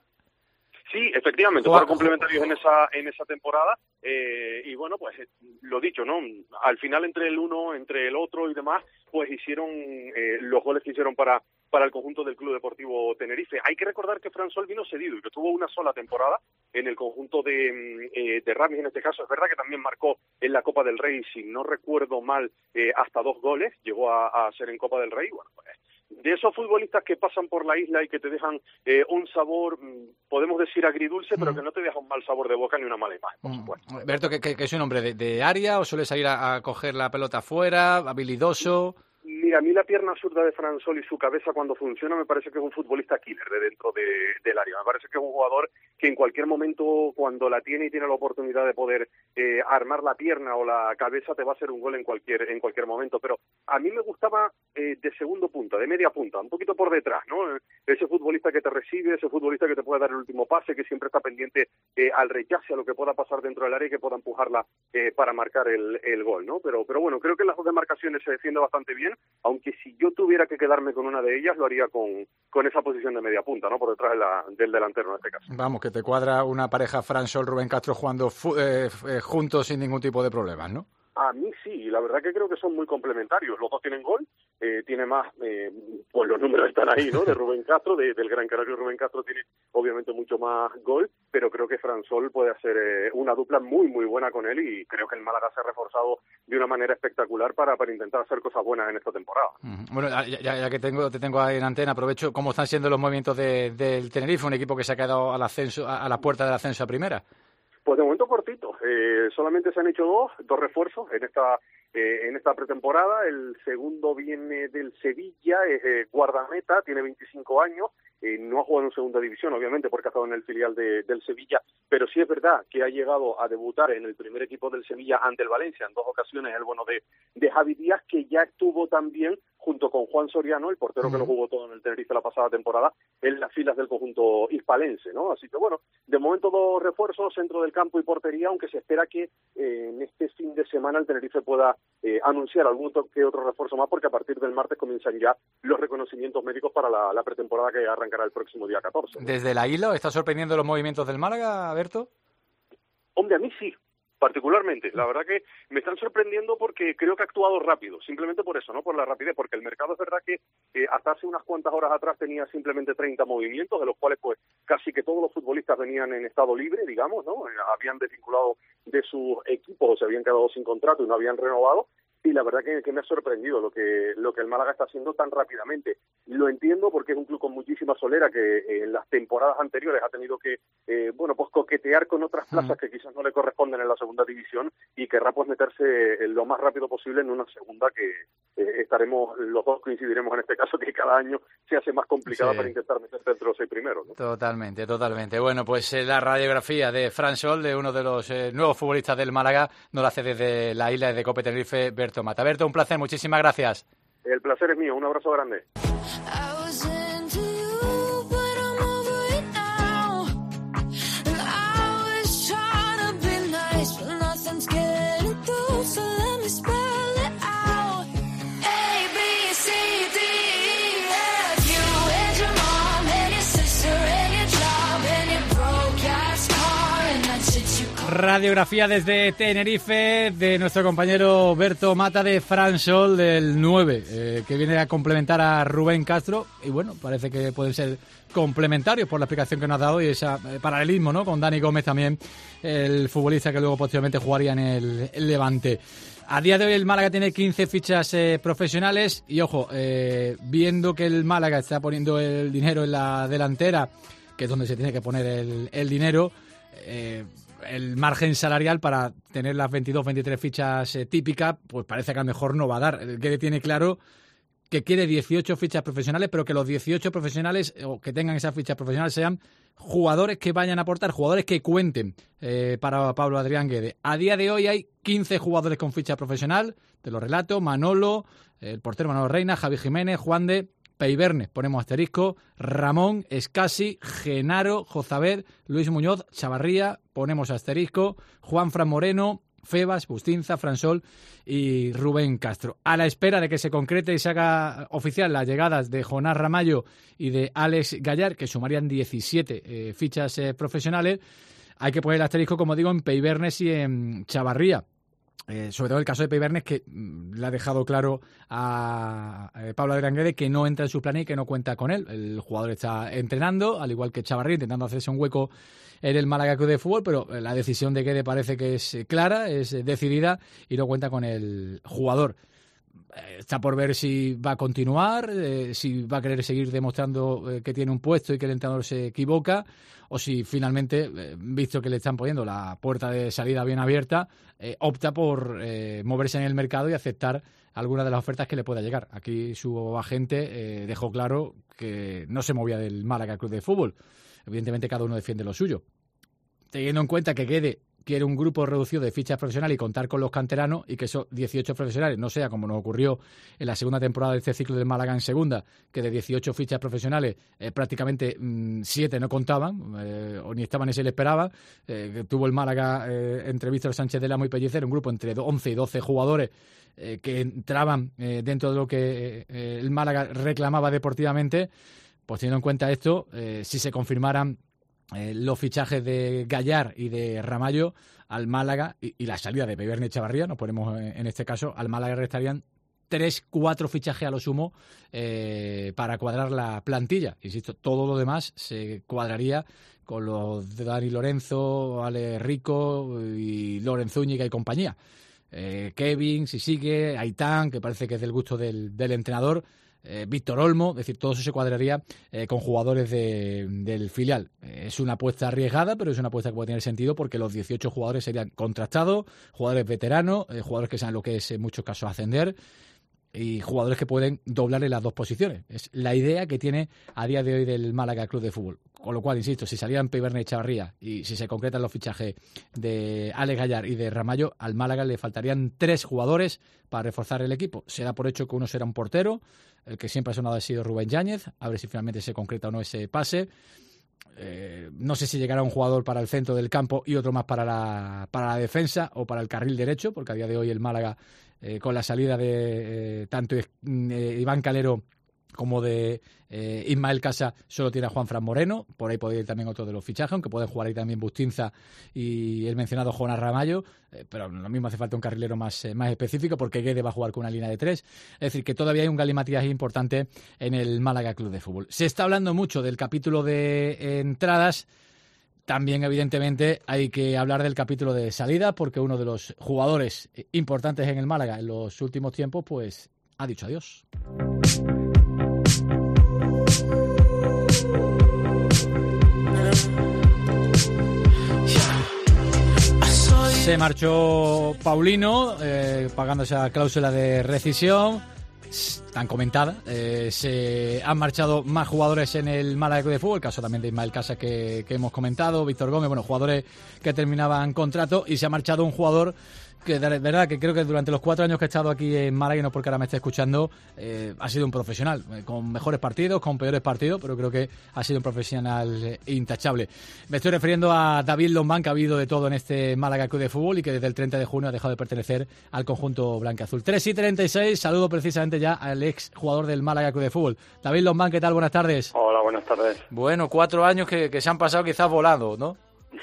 Sí, efectivamente, fueron complementarios en esa en esa temporada, eh, y bueno, pues lo dicho, ¿no? Al final entre el uno, entre el otro y demás, pues hicieron eh, los goles que hicieron para para el conjunto del Club Deportivo Tenerife. Hay que recordar que Fransol vino cedido y que tuvo una sola temporada en el conjunto de, eh, de Ramis en este caso. Es verdad que también marcó en la Copa del Rey, si no recuerdo mal, eh, hasta dos goles, llegó a, a ser en Copa del Rey. Bueno, pues de esos futbolistas que pasan por la isla y que te dejan eh, un sabor, podemos decir agridulce, mm. pero que no te deja un mal sabor de boca ni una mala imagen, por supuesto. Mm. Berto, ¿qué, qué, qué es un hombre de, de área o suele salir a, a coger la pelota afuera, habilidoso? Mira, a mí la pierna zurda de Fransol y su cabeza cuando funciona me parece que es un futbolista killer de dentro de, del área. Me parece que es un jugador que en cualquier momento, cuando la tiene y tiene la oportunidad de poder eh, armar la pierna o la cabeza, te va a hacer un gol en cualquier en cualquier momento. Pero a mí me gustaba eh, de segundo punta, de media punta, un poquito por detrás, ¿no? Ese futbolista que te recibe, ese futbolista que te puede dar el último pase, que siempre está pendiente eh, al rechace, a lo que pueda pasar dentro del área y que pueda empujarla eh, para marcar el, el gol, ¿no? Pero, pero bueno, creo que en las dos demarcaciones se defiende bastante bien, aunque si yo tuviera que quedarme con una de ellas, lo haría con, con esa posición de media punta, ¿no? Por detrás de la, del delantero en este caso. Vamos, que te cuadra una pareja Fransol-Rubén Castro jugando fu- eh, eh, juntos sin ningún tipo de problemas, ¿no? A mí sí, la verdad que creo que son muy complementarios. Los dos tienen gol, eh, tiene más, eh, pues los números están ahí, ¿no? De Rubén Castro, de, del Gran Canario. Rubén Castro tiene obviamente mucho más gol, pero creo que Fransol puede hacer eh, una dupla muy, muy buena con él, y creo que el Málaga se ha reforzado de una manera espectacular para, para intentar hacer cosas buenas en esta temporada. Uh-huh. Bueno, ya, ya que tengo, te tengo ahí en antena, aprovecho cómo están siendo los movimientos de, del Tenerife, un equipo que se ha quedado al ascenso, a, a la puerta del ascenso a primera. Pues de momento cortito, eh, solamente se han hecho dos, dos refuerzos en esta eh, en esta pretemporada. El segundo viene del Sevilla, es eh, guardameta, tiene veinticinco años. Eh, no ha jugado en segunda división, obviamente, porque ha estado en el filial de, del Sevilla, pero sí es verdad que ha llegado a debutar en el primer equipo del Sevilla ante el Valencia en dos ocasiones, el bueno de, de Javi Díaz, que ya estuvo también junto con Juan Soriano, el portero que lo jugó todo en el Tenerife la pasada temporada, en las filas del conjunto hispalense, ¿no? Así que bueno, de momento dos refuerzos, centro del campo y portería, aunque se espera que eh, en este fin de semana el Tenerife pueda eh, anunciar algún que otro refuerzo más, porque a partir del martes comienzan ya los reconocimientos médicos para la, la pretemporada que arrancará el próximo día catorce. ¿Desde la isla está sorprendiendo los movimientos del Málaga, Berto? Hombre, a mí sí, particularmente. La verdad que me están sorprendiendo porque creo que ha actuado rápido, simplemente por eso, ¿no? Por la rapidez, porque el mercado es verdad que eh, hasta hace unas cuantas horas atrás tenía simplemente treinta movimientos, de los cuales pues casi que todos los futbolistas venían en estado libre, digamos, ¿no? Eh, habían desvinculado de sus equipos o se habían quedado sin contrato y no habían renovado. Y la verdad que, que me ha sorprendido lo que lo que el Málaga está haciendo tan rápidamente. Lo entiendo porque es un club con muchísima solera que eh, en las temporadas anteriores ha tenido que, eh, bueno, pues coquetear con otras plazas que quizás no le corresponden en la segunda división y querrá pues meterse eh, lo más rápido posible en una segunda que eh, estaremos, los dos coincidiremos en este caso, que cada año se hace más complicada sí. para intentar meterse entre los seis primeros, ¿no? Totalmente, totalmente. Bueno, pues eh, la radiografía de Fran Sol, de uno de los eh, nuevos futbolistas del Málaga, nos la hace desde la isla de Cope Tenerife, Berto Mata. Berto, un placer, muchísimas gracias. El placer es mío, un abrazo grande. Radiografía desde Tenerife de nuestro compañero Berto Mata de Fran Sol del nueve, eh, que viene a complementar a Rubén Castro y bueno, parece que pueden ser complementarios por la explicación que nos ha dado y ese eh, paralelismo, ¿no? Con Dani Gómez también, el futbolista que luego posteriormente jugaría en el, el Levante. A día de hoy el Málaga tiene quince fichas eh, profesionales y ojo, eh, viendo que el Málaga está poniendo el dinero en la delantera, que es donde se tiene que poner el, el dinero, eh, el margen salarial para tener las veintidós, veintitrés fichas eh, típicas, pues parece que a lo mejor no va a dar. El que tiene claro que quiere dieciocho fichas profesionales, pero que los dieciocho profesionales o que tengan esas fichas profesionales sean jugadores que vayan a aportar, jugadores que cuenten eh, para Pablo Adrián Guede. A día de hoy hay quince jugadores con ficha profesional, te lo relato: Manolo, el portero Manolo Reina, Javi Jiménez, Juan de Peiverne, ponemos asterisco, Ramón, Escasi, Genaro, Jozabed, Luis Muñoz, Chavarría, ponemos asterisco, Juan Fran Moreno, Febas, Bustinza, Fransol y Rubén Castro. A la espera de que se concrete y se haga oficial las llegadas de Jonás Ramallo y de Alex Gallar, que sumarían diecisiete eh, fichas eh, profesionales, hay que poner el asterisco, como digo, en Peibernes y en Chavarría. Eh, sobre todo el caso de Peibernes, que mm, le ha dejado claro a, a Pablo Adrián Guede que no entra en su plan y que no cuenta con él. El jugador está entrenando, al igual que Chavarría, intentando hacerse un hueco en el Málaga Club de Fútbol, pero la decisión de Guede parece que es clara, es decidida y no cuenta con el jugador. Está por ver si va a continuar, eh, si va a querer seguir demostrando eh, que tiene un puesto y que el entrenador se equivoca, o si finalmente, eh, visto que le están poniendo la puerta de salida bien abierta, eh, opta por eh, moverse en el mercado y aceptar alguna de las ofertas que le pueda llegar. Aquí su agente eh, dejó claro que no se movía del Málaga Club de Fútbol. Evidentemente cada uno defiende lo suyo. Teniendo en cuenta que Guede quiere un grupo reducido de fichas profesionales y contar con los canteranos y que esos dieciocho profesionales no sea como nos ocurrió en la segunda temporada de este ciclo del Málaga en segunda, que de dieciocho fichas profesionales eh, prácticamente siete mm, no contaban eh, o ni estaban ni se le esperaba. Eh, tuvo el Málaga eh, entre Víctor Sánchez del Amo y Pellicer un grupo entre once y doce jugadores eh, que entraban eh, dentro de lo que eh, el Málaga reclamaba deportivamente. Pues teniendo en cuenta esto, eh, si se confirmaran Eh, los fichajes de Gallar y de Ramallo al Málaga y, y la salida de Peiverne y Chavarría, nos ponemos en, en este caso, al Málaga restarían tres, cuatro fichajes a lo sumo eh, para cuadrar la plantilla. Insisto, todo lo demás se cuadraría con los de Dani Lorenzo, Ale Rico y Lorenzo Úñiga y compañía. Eh, Kevin, si sigue, Aitán, que parece que es del gusto del, del entrenador. eh, Víctor Olmo, es decir, todo eso se cuadraría eh, con jugadores de, del filial. Eh, es una apuesta arriesgada, pero es una apuesta que puede tener sentido porque los dieciocho jugadores serían contrastados, jugadores veteranos, eh, jugadores que saben lo que es en muchos casos ascender, y jugadores que pueden doblar en las dos posiciones. Es la idea que tiene a día de hoy del Málaga Club de Fútbol. Con lo cual, insisto, si salieran Peibernes y Chavarría y si se concretan los fichajes de Alex Gallar y de Ramallo, al Málaga le faltarían tres jugadores para reforzar el equipo. Se da por hecho que uno será un portero, el que siempre ha sonado ha sido Rubén Yáñez, a ver si finalmente se concreta o no ese pase. Eh, no sé si llegará un jugador para el centro del campo y otro más para la, para la defensa o para el carril derecho, porque a día de hoy el Málaga, eh, con la salida de eh, tanto eh, Iván Calero como de eh, Ismael Casa, solo tiene a Juan Fran Moreno. Por ahí puede ir también otro de los fichajes, aunque pueden jugar ahí también Bustinza y el mencionado Jonás Ramallo, eh, pero lo mismo hace falta un carrilero más, eh, más específico, porque Guede va a jugar con una línea de tres. Es decir, que todavía hay un galimatías importante en el Málaga Club de Fútbol. Se está hablando mucho del capítulo de eh, entradas. También, evidentemente, hay que hablar del capítulo de salida, porque uno de los jugadores importantes en el Málaga en los últimos tiempos, pues, ha dicho adiós. Se marchó Paulino, eh, pagando esa cláusula de rescisión tan comentada. Eh, se han marchado más jugadores en el Málaga Club de Fútbol, el caso también de Ismael Casa que, que hemos comentado, Víctor Gómez, bueno, jugadores que terminaban contrato, y se ha marchado un jugador que de verdad que creo que durante los cuatro años que he estado aquí en Málaga, y no porque ahora me esté escuchando, eh, ha sido un profesional, eh, con mejores partidos, con peores partidos, pero creo que ha sido un profesional eh, intachable. Me estoy refiriendo a David Lombán, que ha habido de todo en este Málaga Club de Fútbol y que desde el treinta de junio ha dejado de pertenecer al conjunto blancaazul. tres y treinta y seis, saludo precisamente ya al ex jugador del Málaga Club de Fútbol. David Lombán, ¿qué tal? Buenas tardes. Hola, buenas tardes. Bueno, cuatro años que, que se han pasado quizás volando, ¿no?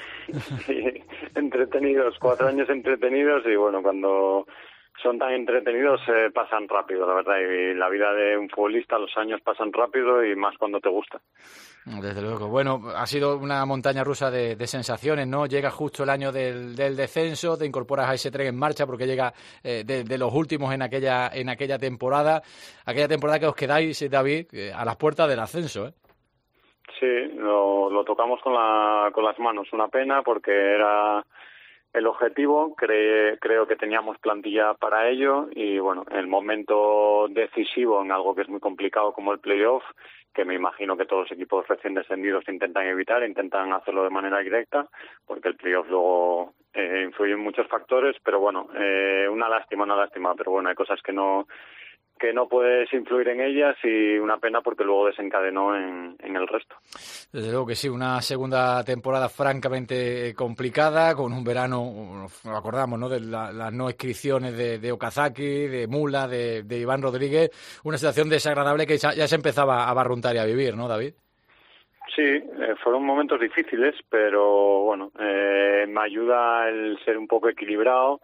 Sí, entretenidos, cuatro años entretenidos, y bueno, cuando son tan entretenidos eh, pasan rápido, la verdad, y la vida de un futbolista, los años pasan rápido, y más cuando te gusta. Desde luego. Bueno, ha sido una montaña rusa de, de sensaciones, ¿no? Llega justo el año del, del descenso, te incorporas a ese tren en marcha porque llega eh, de, de los últimos en aquella en aquella temporada, aquella temporada que os quedáis, David, eh, a las puertas del ascenso, ¿eh? Sí, lo, lo tocamos con, la, con las manos. Una pena porque era el objetivo, cre, creo que teníamos plantilla para ello, y bueno, el momento decisivo en algo que es muy complicado como el playoff, que me imagino que todos los equipos recién descendidos intentan evitar, intentan hacerlo de manera directa, porque el playoff luego eh, influye en muchos factores, pero bueno, eh, una lástima, una lástima, pero bueno, hay cosas que no... que no puedes influir en ellas, y una pena porque luego desencadenó en, en el resto. Desde luego que sí, una segunda temporada francamente complicada, con un verano, nos acordamos, ¿no?, de la, las no inscripciones de, de Okazaki, de Mula, de, de Iván Rodríguez, una situación desagradable que ya, ya se empezaba a barruntar y a vivir, ¿no, David? Sí, eh, fueron momentos difíciles, pero bueno, eh, me ayuda el ser un poco equilibrado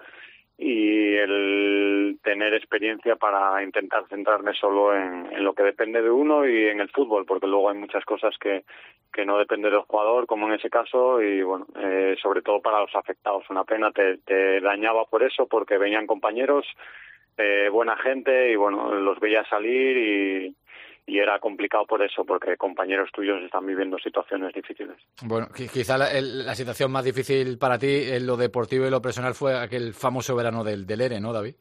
y el tener experiencia para intentar centrarme solo en, en lo que depende de uno y en el fútbol, porque luego hay muchas cosas que, que no dependen del jugador, como en ese caso, y bueno, eh, sobre todo para los afectados. Una pena, te, te dañaba por eso, porque venían compañeros, eh, buena gente, y bueno, los veía salir, y y era complicado por eso, porque compañeros tuyos están viviendo situaciones difíciles. Bueno, quizá la, la situación más difícil para ti en lo deportivo y lo personal fue aquel famoso verano del, del ERE, ¿no, David?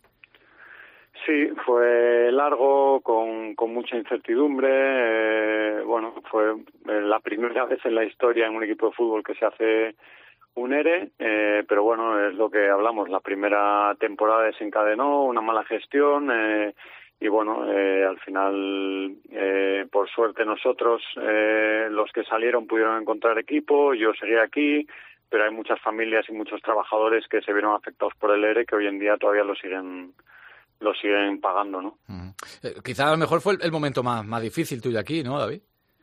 Sí, fue largo, con, con mucha incertidumbre. Eh, bueno, fue la primera vez en la historia en un equipo de fútbol que se hace un ERE, eh, pero bueno, es lo que hablamos. La primera temporada desencadenó una mala gestión, eh, y bueno, eh, al final, eh, por suerte nosotros, eh, los que salieron pudieron encontrar equipo, yo seguí aquí, pero hay muchas familias y muchos trabajadores que se vieron afectados por el ERE, que hoy en día todavía lo siguen lo siguen pagando, ¿no? Uh-huh. Eh, quizá a lo mejor fue el, el momento más, más difícil tuyo aquí, ¿no, David?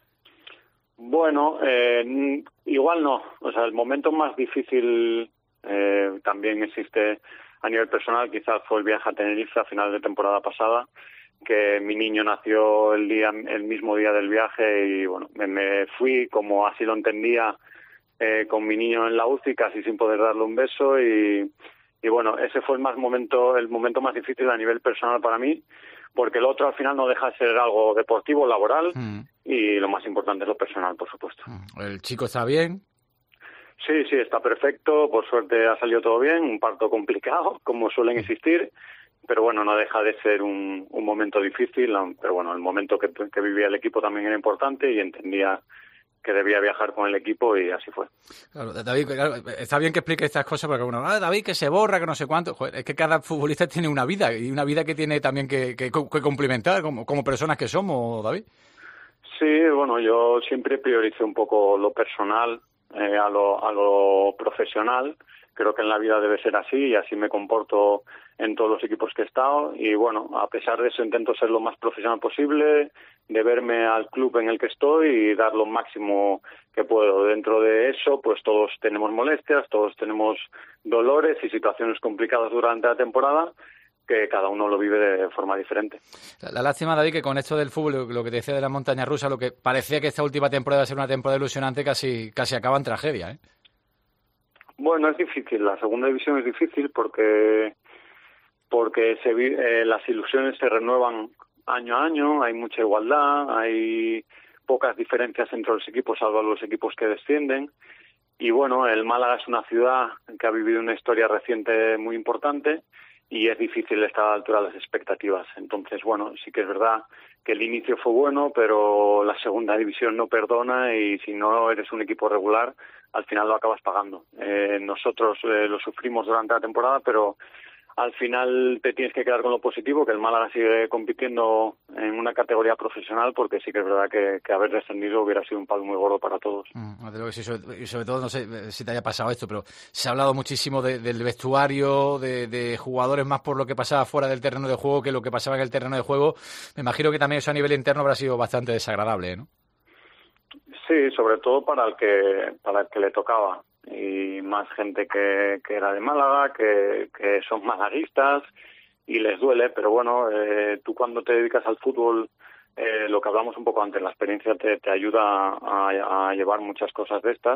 Bueno, eh, igual no. O sea, el momento más difícil eh, también existe a nivel personal. Quizás fue el viaje a Tenerife a final de temporada pasada, que mi niño nació el día, el mismo día del viaje, y bueno, me, me fui como así lo entendía, eh, con mi niño en la U C I, casi sin poder darle un beso, y, y bueno, ese fue el más momento, el momento más difícil a nivel personal para mí, porque el otro al final no deja de ser algo deportivo, laboral, mm. y lo más importante es lo personal, por supuesto. ¿El chico está bien? Sí, sí, está perfecto, por suerte ha salido todo bien, un parto complicado, como suelen existir, pero bueno, no deja de ser un, un momento difícil, pero bueno, el momento que, que vivía el equipo también era importante y entendía que debía viajar con el equipo y así fue. Claro, David, claro, está bien que explique estas cosas porque uno, ah, David, que se borra, que no sé cuánto. Joder, es que cada futbolista tiene una vida y una vida que tiene también que, que, que complementar como, como personas que somos, David. Sí, bueno, yo siempre prioricé un poco lo personal eh, a, lo, a lo profesional. Creo que en la vida debe ser así y así me comporto en todos los equipos que he estado y bueno, a pesar de eso intento ser lo más profesional posible, deberme al club en el que estoy y dar lo máximo que puedo. Dentro de eso, pues todos tenemos molestias, todos tenemos dolores y situaciones complicadas durante la temporada, que cada uno lo vive de forma diferente. La, la lástima, David, que con esto del fútbol, lo que te decía de la montaña rusa, lo que parecía que esta última temporada iba a ser una temporada ilusionante, casi, casi acaba en tragedia, ¿eh? Bueno, es difícil. La segunda división es difícil porque porque se, eh, las ilusiones se renuevan año a año, hay mucha igualdad, hay pocas diferencias entre los equipos, salvo los equipos que descienden. Y bueno, el Málaga es una ciudad que ha vivido una historia reciente muy importante y es difícil estar a la altura de las expectativas. Entonces, bueno, sí que es verdad que el inicio fue bueno, pero la segunda división no perdona y si no eres un equipo regular, al final lo acabas pagando. Eh, nosotros eh, lo sufrimos durante la temporada, pero al final te tienes que quedar con lo positivo, que el Málaga sigue compitiendo en una categoría profesional, porque sí que es verdad que, que haber descendido hubiera sido un palo muy gordo para todos. Mm, desde luego que sí, sobre, y sobre todo, no sé si te haya pasado esto, pero se ha hablado muchísimo de, del vestuario, de, de jugadores más por lo que pasaba fuera del terreno de juego que lo que pasaba en el terreno de juego. Me imagino que también eso a nivel interno habrá sido bastante desagradable, ¿no? Sí, sobre todo para el que para el que le tocaba. Y más gente que, que era de Málaga, que, que son malaguistas y les duele, pero bueno, eh, tú cuando te dedicas al fútbol, eh, lo que hablamos un poco antes, la experiencia te, te ayuda a, a llevar muchas cosas de estas,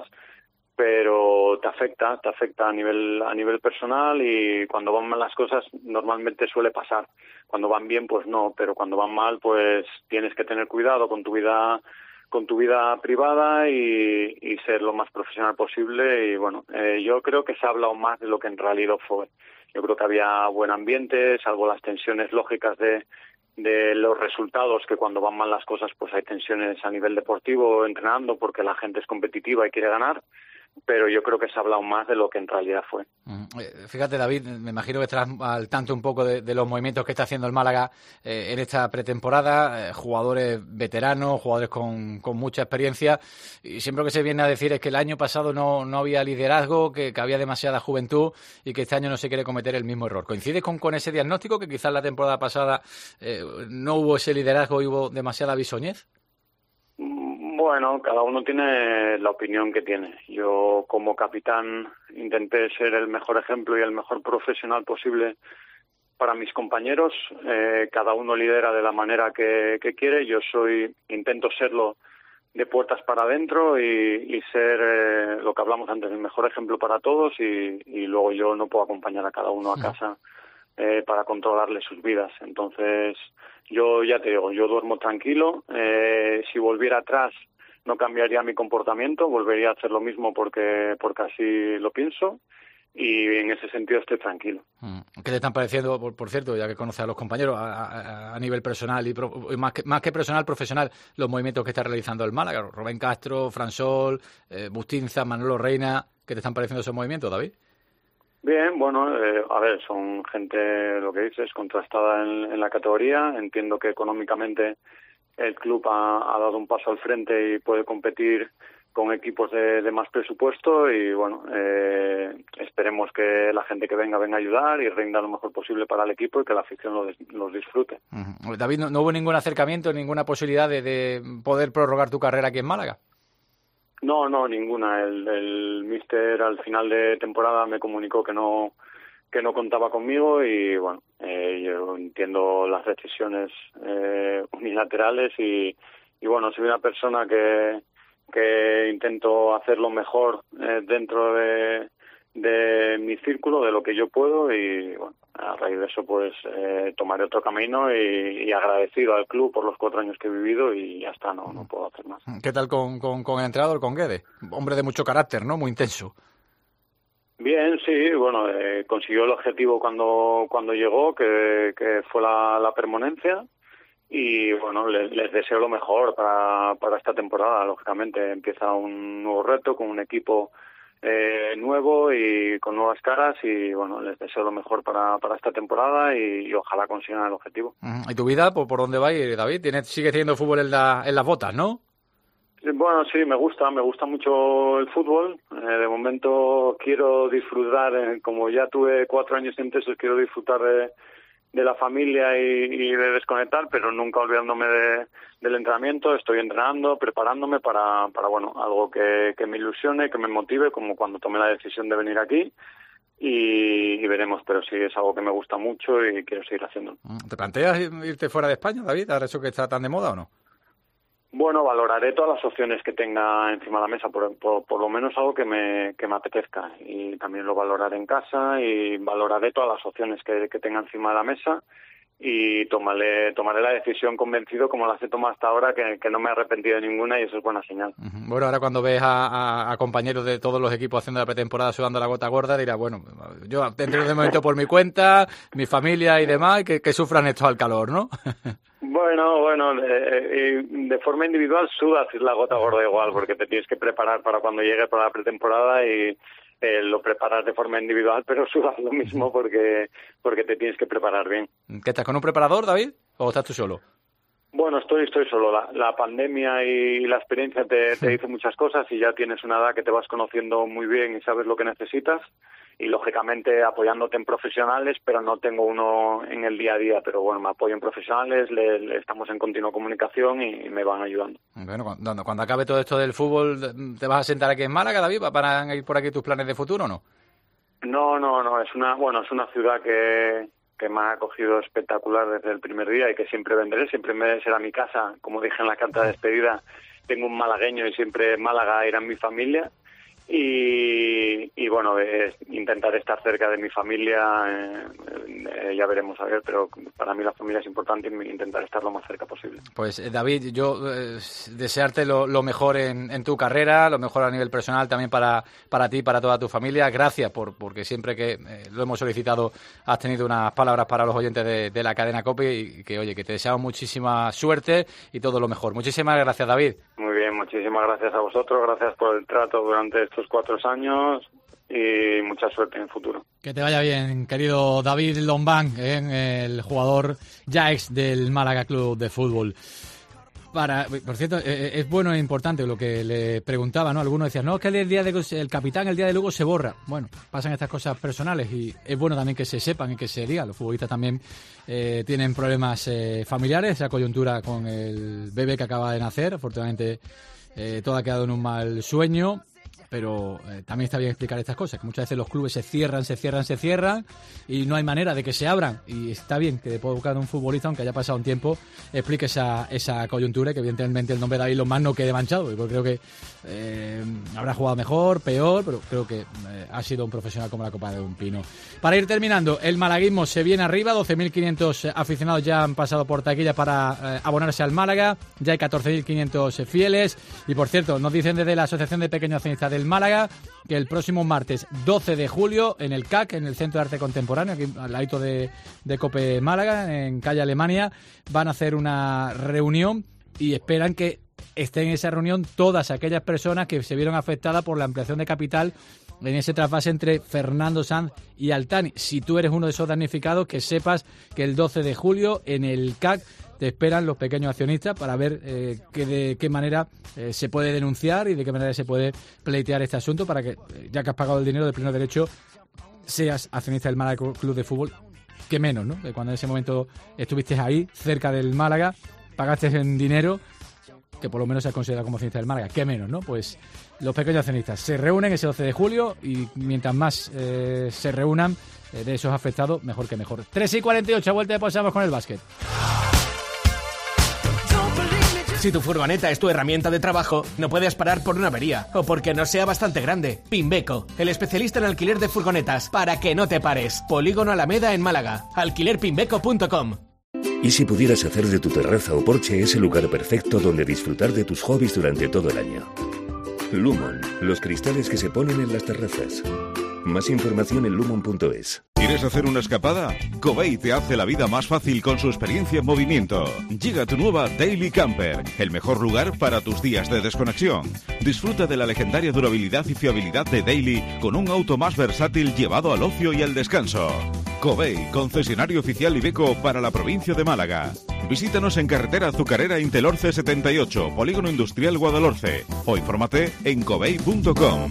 pero te afecta, te afecta a nivel a nivel personal y cuando van mal las cosas normalmente suele pasar. Cuando van bien, pues no, pero cuando van mal, pues tienes que tener cuidado con tu vida con tu vida privada y, y ser lo más profesional posible y bueno, eh, yo creo que se ha hablado más de lo que en realidad fue. Yo creo que había buen ambiente, salvo las tensiones lógicas de, de los resultados, que cuando van mal las cosas pues hay tensiones a nivel deportivo entrenando porque la gente es competitiva y quiere ganar, pero yo creo que se ha hablado más de lo que en realidad fue. Fíjate, David, me imagino que estás al tanto un poco de, de los movimientos que está haciendo el Málaga eh, en esta pretemporada, eh, jugadores veteranos, jugadores con, con mucha experiencia, y siempre lo que se viene a decir es que el año pasado no, no había liderazgo, que, que había demasiada juventud y que este año no se quiere cometer el mismo error. ¿Coincides con, con ese diagnóstico, que quizás la temporada pasada eh, no hubo ese liderazgo y hubo demasiada bisoñez? Bueno, cada uno tiene la opinión que tiene. Yo, como capitán, intenté ser el mejor ejemplo y el mejor profesional posible para mis compañeros. Eh, cada uno lidera de la manera que, que quiere. Yo soy, intento serlo de puertas para adentro y, y ser eh, lo que hablamos antes, el mejor ejemplo para todos y, y luego yo no puedo acompañar a cada uno a casa eh, para controlarle sus vidas. Entonces, yo ya te digo, yo duermo tranquilo. Eh, si volviera atrás, no cambiaría mi comportamiento, volvería a hacer lo mismo porque porque así lo pienso y en ese sentido estoy tranquilo. ¿Qué te están pareciendo, por, por cierto, ya que conoces a los compañeros, a, a, a nivel personal y, pro, y más, que, más que personal, profesional, los movimientos que está realizando el Málaga? Rubén Castro, Fransol, eh, Bustinza, Manolo Reina, ¿qué te están pareciendo esos movimientos, David? Bien, bueno, eh, a ver, son gente, lo que dices, contrastada en, en la categoría. Entiendo que económicamente el club ha, ha dado un paso al frente y puede competir con equipos de, de más presupuesto y bueno, eh, esperemos que la gente que venga venga a ayudar y rinda lo mejor posible para el equipo y que la afición lo des, los disfrute. Uh-huh. David, ¿no, no hubo ningún acercamiento, ninguna posibilidad de, de poder prorrogar tu carrera aquí en Málaga? No, no, ninguna. El, el míster al final de temporada me comunicó que no que no contaba conmigo y bueno, eh, yo entiendo las decisiones eh, unilaterales y, y bueno, soy una persona que que intento hacerlo mejor eh, dentro de, de mi círculo, de lo que yo puedo y bueno, a raíz de eso pues eh, tomaré otro camino y, y agradecido al club por los cuatro años que he vivido y ya está, no, no puedo hacer más. ¿Qué tal con, con, con el entrenador, con Guede? Hombre de mucho carácter, ¿no? Muy intenso. Bien, sí, bueno, eh, consiguió el objetivo cuando cuando llegó, que, que fue la, la permanencia. Y bueno, les, les deseo lo mejor para, para esta temporada, lógicamente. Empieza un nuevo reto con un equipo eh, nuevo y con nuevas caras y bueno, les deseo lo mejor para, para esta temporada y, y ojalá consigan el objetivo. ¿Y tu vida, por, por dónde va, David? ¿Tienes, ¿Sigue teniendo fútbol en, la, en las botas, no? Bueno, sí, me gusta, me gusta mucho el fútbol. Eh, de momento quiero disfrutar, eh, como ya tuve cuatro años intensos, quiero disfrutar de... de la familia y, y de desconectar, pero nunca olvidándome de, del entrenamiento. Estoy entrenando, preparándome para, para bueno, algo que, que me ilusione, que me motive, como cuando tomé la decisión de venir aquí, y, y veremos, pero sí es algo que me gusta mucho y quiero seguir haciéndolo. ¿Te planteas irte fuera de España, David, ahora eso que está tan de moda o no? Bueno, valoraré todas las opciones que tenga encima de la mesa, por, por, por lo menos algo que me, que me apetezca. Y también lo valoraré en casa y valoraré todas las opciones que, que tenga encima de la mesa y tomaré, tomaré la decisión convencido, como las he tomado hasta ahora, que, que no me he arrepentido de ninguna y eso es buena señal. Uh-huh. Bueno, ahora cuando ves a, a, a compañeros de todos los equipos haciendo la pretemporada sudando la gota gorda, dirás, bueno, yo entreno de momento por mi cuenta, mi familia y demás, que, que sufran esto al calor, ¿no? Bueno, bueno, eh, de forma individual sudas la gota gorda igual, porque te tienes que preparar para cuando llegue para la pretemporada y eh, lo preparas de forma individual, pero sudas lo mismo porque porque te tienes que preparar bien. ¿Qué estás, con un preparador, David, o estás tú solo? Bueno, estoy estoy solo. La, la pandemia y la experiencia te, te dice muchas cosas y ya tienes una edad que te vas conociendo muy bien y sabes lo que necesitas. Y lógicamente apoyándote en profesionales, pero no tengo uno en el día a día, pero bueno, me apoyo en profesionales, le, le estamos en continua comunicación y, y me van ayudando. Bueno, cuando, cuando acabe todo esto del fútbol, ¿te vas a sentar aquí en Málaga, David, para ir por aquí tus planes de futuro o no? No, no, no, es una, bueno, es una ciudad que, que me ha acogido espectacular desde el primer día y que siempre vendré, siempre me será mi casa, como dije en la carta de despedida, tengo un malagueño y siempre Málaga irá en mi familia. Y, y bueno, eh, intentar estar cerca de mi familia, eh, eh, ya veremos a ver, pero para mí la familia es importante y intentar estar lo más cerca posible. Pues eh, David, yo eh, desearte lo, lo mejor en, en tu carrera, lo mejor a nivel personal también para, para ti, para toda tu familia. Gracias por porque siempre que eh, lo hemos solicitado has tenido unas palabras para los oyentes de, de la cadena COPE y que, oye, que te deseamos muchísima suerte y todo lo mejor. Muchísimas gracias, David. Muy bien, muchísimas gracias a vosotros, gracias por el trato durante estos cuatro años y mucha suerte en el futuro. Que te vaya bien, querido David Lombán, ¿eh? El jugador ya ex del Málaga Club de Fútbol. Para, por cierto, eh, es bueno e importante lo que le preguntaba, ¿no? Algunos decían, no, es que el día de el capitán el día de Lugo se borra. Bueno, pasan estas cosas personales y es bueno también que se sepan y que se diga. Los futbolistas también eh, tienen problemas eh, familiares, esa coyuntura con el bebé que acaba de nacer. Afortunadamente eh, todo ha quedado en un mal sueño. Pero eh, también está bien explicar estas cosas, que muchas veces los clubes se cierran, se cierran, se cierran y no hay manera de que se abran. Y está bien que después de buscar a un futbolista, aunque haya pasado un tiempo, explique esa, esa coyuntura y que evidentemente el nombre de David Lombán no quede manchado. Yo creo que eh, habrá jugado mejor, peor, pero creo que eh, ha sido un profesional como la copa de un pino. Para ir terminando, el malaguismo se viene arriba, doce mil quinientos aficionados ya han pasado por taquilla para eh, abonarse al Málaga, ya hay catorce mil quinientos fieles y por cierto, nos dicen desde la Asociación de Pequeños Accionistas del Málaga que el próximo martes doce de julio en el C A C, en el Centro de Arte Contemporáneo, aquí al ladito de, de Cope Málaga, en calle Alemania, van a hacer una reunión y esperan que estén en esa reunión todas aquellas personas que se vieron afectadas por la ampliación de capital en ese trasvase entre Fernando Sanz y Altani. Si tú eres uno de esos damnificados, que sepas que el doce de julio en el C A C te esperan los pequeños accionistas para ver eh, que de qué manera eh, se puede denunciar y de qué manera se puede pleitear este asunto para que, eh, ya que has pagado el dinero de pleno derecho, seas accionista del Málaga Club de Fútbol. Que menos, ¿no? Que cuando en ese momento estuviste ahí, cerca del Málaga, pagaste en dinero, que por lo menos seas considerado como accionista del Málaga. Que menos, ¿no? Pues los pequeños accionistas se reúnen ese doce de julio y mientras más eh, se reúnan eh, de esos afectados, mejor que mejor. tres y cuarenta y ocho, a vuelta de pasamos con el básquet. Si tu furgoneta es tu herramienta de trabajo, no puedes parar por una avería o porque no sea bastante grande. Pimbeco, el especialista en alquiler de furgonetas, para que no te pares. Polígono Alameda en Málaga. alquiler pimbeco punto com. ¿Y si pudieras hacer de tu terraza o porche ese lugar perfecto donde disfrutar de tus hobbies durante todo el año? Lumon, los cristales que se ponen en las terrazas. Más información en lumon punto es. ¿Quieres hacer una escapada? Covey te hace la vida más fácil con su experiencia en movimiento. Llega tu nueva Daily Camper, el mejor lugar para tus días de desconexión. Disfruta de la legendaria durabilidad y fiabilidad de Daily con un auto más versátil llevado al ocio y al descanso. Covey, concesionario oficial Iveco para la provincia de Málaga. Visítanos en carretera Azucarera Intelorce setenta y ocho, Polígono Industrial Guadalhorce, o infórmate en covey punto com.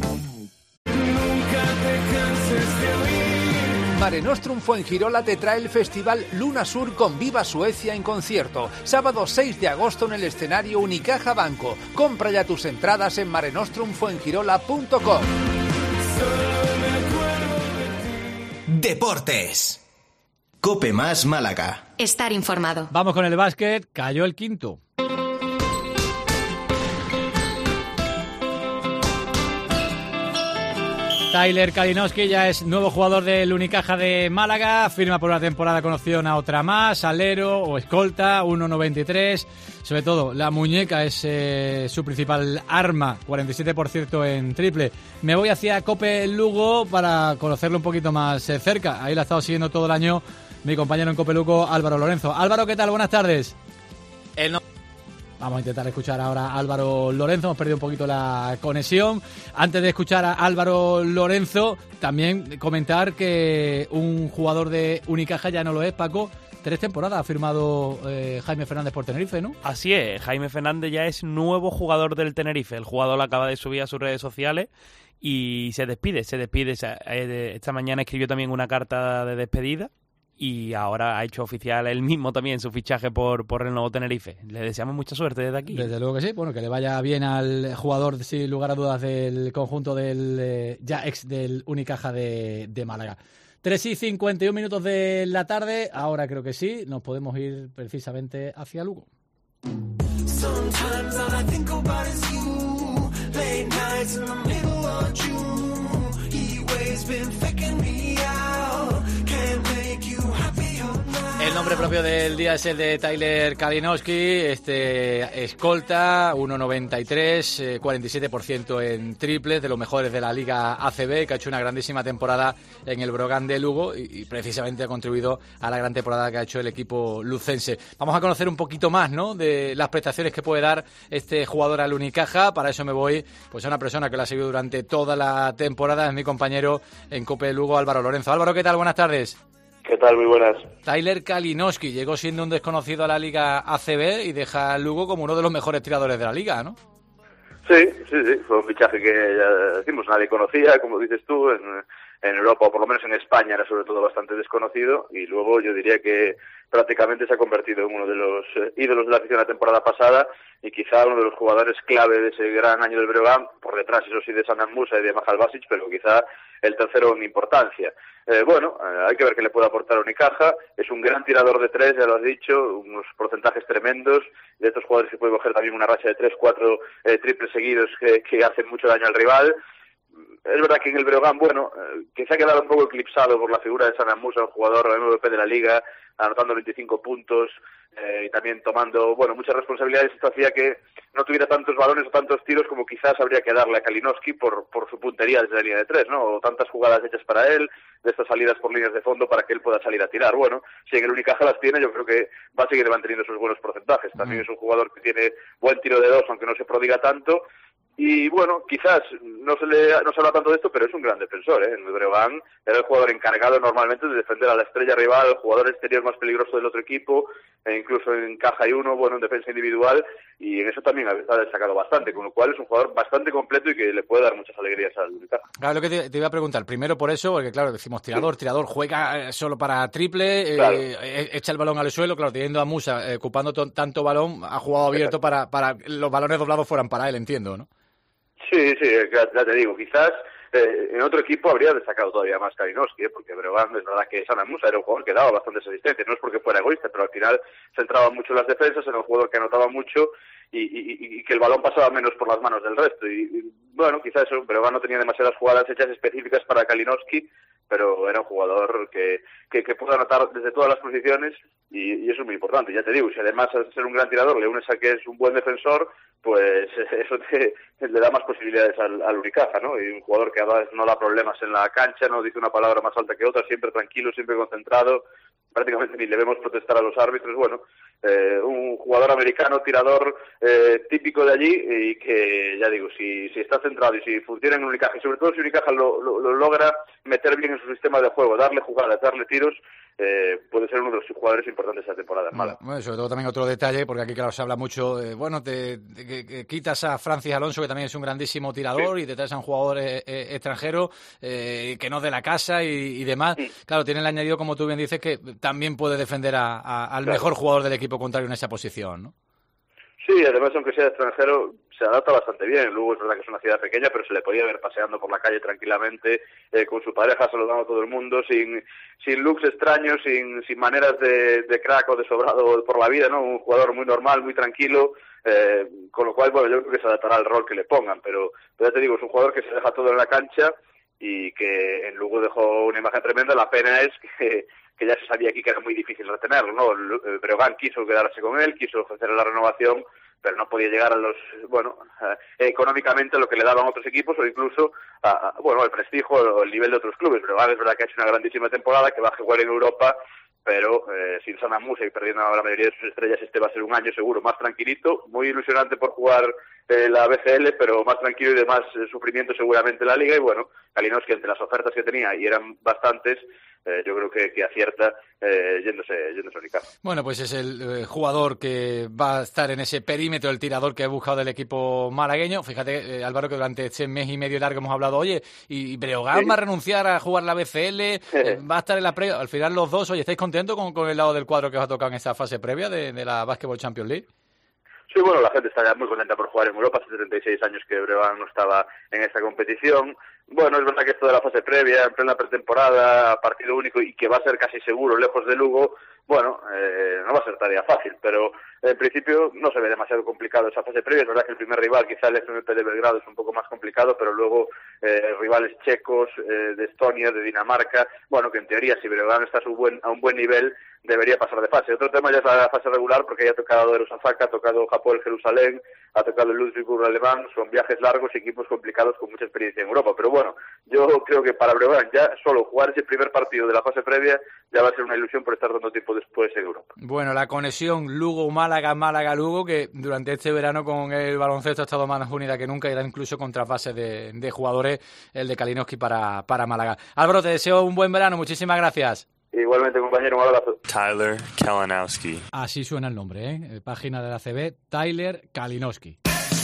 Mare Nostrum Fuengirola te trae el festival Luna Sur con Viva Suecia en concierto. Sábado seis de agosto en el escenario Unicaja Banco. Compra ya tus entradas en mare nostrum fuengirola punto com. Deportes. Cope Más Málaga. Estar informado. Vamos con el básquet. Cayó el quinto. Tyler Kalinowski ya es nuevo jugador del Unicaja de Málaga, firma por una temporada con opción a otra más, alero o escolta, uno noventa y tres, sobre todo la muñeca es eh, su principal arma, cuarenta y siete por ciento en triple. Me voy hacia Cope Lugo para conocerlo un poquito más eh, cerca, ahí la ha estado siguiendo todo el año mi compañero en Cope Lugo, Álvaro Lorenzo. Álvaro, ¿qué tal? Buenas tardes. El no- Vamos a intentar escuchar ahora a Álvaro Lorenzo, hemos perdido un poquito la conexión. Antes de escuchar a Álvaro Lorenzo, también comentar que un jugador de Unicaja ya no lo es, Paco. Tres temporadas ha firmado eh, Jaime Fernández por Tenerife, ¿no? Así es, Jaime Fernández ya es nuevo jugador del Tenerife. El jugador lo acaba de subir a sus redes sociales y se despide, se despide. Esta mañana escribió también una carta de despedida. Y ahora ha hecho oficial él mismo también su fichaje por, por el nuevo Tenerife. Le deseamos mucha suerte desde aquí. Desde luego que sí. Bueno, que le vaya bien al jugador, sin lugar a dudas, del conjunto del eh, ya ex del Unicaja de, de Málaga. tres y cincuenta y un minutos de la tarde. Ahora creo que sí. Nos podemos ir precisamente hacia Lugo. El nombre propio del día es el de Tyler Kalinowski, este escolta, uno noventa y tres, eh, cuarenta y siete por ciento en triples, de los mejores de la Liga A C B, que ha hecho una grandísima temporada en el Brogan de Lugo y, y precisamente ha contribuido a la gran temporada que ha hecho el equipo lucense. Vamos a conocer un poquito más, ¿no?, de las prestaciones que puede dar este jugador al Unicaja. Para eso me voy pues a una persona que lo ha seguido durante toda la temporada, es mi compañero en Cope Lugo, Álvaro Lorenzo. Álvaro, ¿qué tal? Buenas tardes. ¿Qué tal? Muy buenas. Tyler Kalinowski llegó siendo un desconocido a la Liga A C B y deja a Lugo como uno de los mejores tiradores de la Liga, ¿no? Sí, sí, sí. Fue un fichaje que ya decimos, nadie conocía, como dices tú, en, en Europa, o por lo menos en España era sobre todo bastante desconocido, y luego yo diría que prácticamente se ha convertido en uno de los eh, ídolos de la afición la temporada pasada y quizá uno de los jugadores clave de ese gran año del Breogán, por detrás, eso sí, de Sanan Musa y de Mahal Basic, pero quizá el tercero en importancia. Eh, bueno, eh, hay que ver qué le puede aportar a Unicaja. Es un gran tirador de tres, ya lo has dicho, unos porcentajes tremendos, de estos jugadores que puede coger también una racha de tres, cuatro eh, triples seguidos que, que hacen mucho daño al rival. Es verdad que en el Breogán, bueno, eh, que se ha quedado un poco eclipsado por la figura de Sanan Musa, un jugador M V P de la Liga, anotando veinticinco puntos eh, y también tomando, bueno, muchas responsabilidades. Esto hacía que no tuviera tantos balones o tantos tiros como quizás habría que darle a Kalinowski por, por su puntería desde la línea de tres, ¿no? O tantas jugadas hechas para él, de estas salidas por líneas de fondo para que él pueda salir a tirar. Bueno, si en el Unicaja las tiene, yo creo que va a seguir manteniendo sus buenos porcentajes. También es un jugador que tiene buen tiro de dos, aunque no se prodiga tanto. Y bueno, quizás no se le no se habla tanto de esto, pero es un gran defensor, ¿eh? En el Breogán era el jugador encargado normalmente de defender a la estrella rival, el jugador exterior más peligroso del otro equipo, e incluso en caja y uno, bueno, en defensa individual, y en eso también ha destacado bastante, con lo cual es un jugador bastante completo y que le puede dar muchas alegrías al Unicaja. Claro, lo que te, te iba a preguntar, primero por eso, porque claro, decimos tirador, sí. tirador, juega solo para triple, claro. eh, echa el balón al suelo, claro, teniendo a Musa eh, ocupando t- tanto balón, ha jugado abierto para, para los balones doblados fueran para él, entiendo, ¿no? Sí, sí, ya, ya te digo, quizás eh, en otro equipo habría destacado todavía más Kalinowski, ¿eh? Porque Breogán es verdad que Sanan Musa era un jugador que daba bastantes asistencias, no es porque fuera egoísta, pero al final se centraba mucho en las defensas, era un jugador que anotaba mucho y, y, y que el balón pasaba menos por las manos del resto. Y, y bueno, quizás eso, Breogán no tenía demasiadas jugadas hechas específicas para Kalinowski, pero era un jugador que, que, que pudo anotar desde todas las posiciones y, y eso es muy importante. Ya te digo, si además de ser un gran tirador le unes a que es un buen defensor, pues eso te, le da más posibilidades al, al Unicaja, ¿no? Y un jugador que además no da problemas en la cancha, no dice una palabra más alta que otra, siempre tranquilo, siempre concentrado, prácticamente ni le vemos protestar a los árbitros. Bueno, eh, un jugador americano, tirador eh, típico de allí y que, ya digo, si, si está centrado y si funciona en Unicaja, y sobre todo si Unicaja lo, lo, lo logra meter bien en su sistema de juego, darle jugadas, darle tiros, eh, puede ser uno de los jugadores importantes de esta temporada en Málaga. Bueno, sobre todo también otro detalle, porque aquí claro se habla mucho, eh, bueno, te, te que, que quitas a Francis Alonso, que también es un grandísimo tirador, sí, y te traes a un jugador eh, eh, extranjero eh, que no es de la casa y, y demás. Sí. Claro, tiene el añadido, como tú bien dices, que también puede defender a, a, al claro. mejor jugador del equipo contrario en esa posición, ¿no? Sí, además, aunque sea extranjero, se adapta bastante bien. Luego es verdad que es una ciudad pequeña, pero se le podía ver paseando por la calle tranquilamente, eh, con su pareja, saludando a todo el mundo, sin sin looks extraños, sin sin maneras de, de crack o de sobrado por la vida, ¿no? Un jugador muy normal, muy tranquilo, eh, con lo cual, bueno, yo creo que se adaptará al rol que le pongan, pero, pero ya te digo, es un jugador que se deja todo en la cancha y que en Lugo dejó una imagen tremenda. La pena es que que ya se sabía aquí que era muy difícil retenerlo, ¿no? Breogán quiso quedarse con él, quiso ofrecer la renovación, pero no podía llegar a los, bueno, eh, económicamente a lo que le daban otros equipos o incluso, a, a, bueno, al prestigio o el nivel de otros clubes. Breogán es verdad que ha hecho una grandísima temporada, que va a jugar en Europa, pero eh, sin Sana Musa y perdiendo a la mayoría de sus estrellas, este va a ser un año seguro más tranquilito, muy ilusionante por jugar eh, la B C L, pero más tranquilo y de más eh, sufrimiento seguramente en la Liga. Y bueno, Kalinowski, entre las ofertas que tenía, y eran bastantes, eh, yo creo que, que acierta eh, yéndose, yéndose a Unicaja. Bueno, pues es el eh, jugador que va a estar en ese perímetro, el tirador que he buscado del equipo malagueño. Fíjate, eh, Álvaro, que durante este mes y medio largo hemos hablado, oye, y Breogán sí. va a renunciar a jugar la B C L, eh, va a estar en la previa. Al final los dos, oye, ¿estáis contentos con, con el lado del cuadro que os ha tocado en esa fase previa de, de la Basketball Champions League? Sí, bueno, la gente está ya muy contenta por jugar en Europa. Hace setenta y seis años que Breogán no estaba en esta competición. Bueno, es verdad que esto de la fase previa, en plena pretemporada, partido único y que va a ser casi seguro lejos de Lugo, bueno, eh, no va a ser tarea fácil, pero en principio no se ve demasiado complicado esa fase previa. Es verdad que el primer rival, quizá el F M P de Belgrado, es un poco más complicado, pero luego eh, rivales checos, eh, de Estonia, de Dinamarca, bueno, que en teoría si Breogán está a, su buen, a un buen nivel, debería pasar de fase. Otro tema ya es la fase regular, porque ya ha tocado Eros Osaka, ha tocado Hapoel Jerusalén, ha tocado el Ludwigsburg alemán, son viajes largos y equipos complicados con mucha experiencia en Europa. Pero bueno, yo creo que para Breogán ya solo jugar ese primer partido de la fase previa ya va a ser una ilusión por estar dando tiempo después en Europa. Bueno, la conexión Lugo-Málaga, Málaga-Lugo, que durante este verano con el baloncesto ha estado más unida que nunca y da incluso contra fases de, de jugadores, el de Kalinowski para, para Málaga. Álvaro, te deseo un buen verano, muchísimas gracias. Igualmente, compañero, un abrazo. Tyler Kalinowski. Así suena el nombre, ¿eh? Página de la C B, Tyler Kalinowski.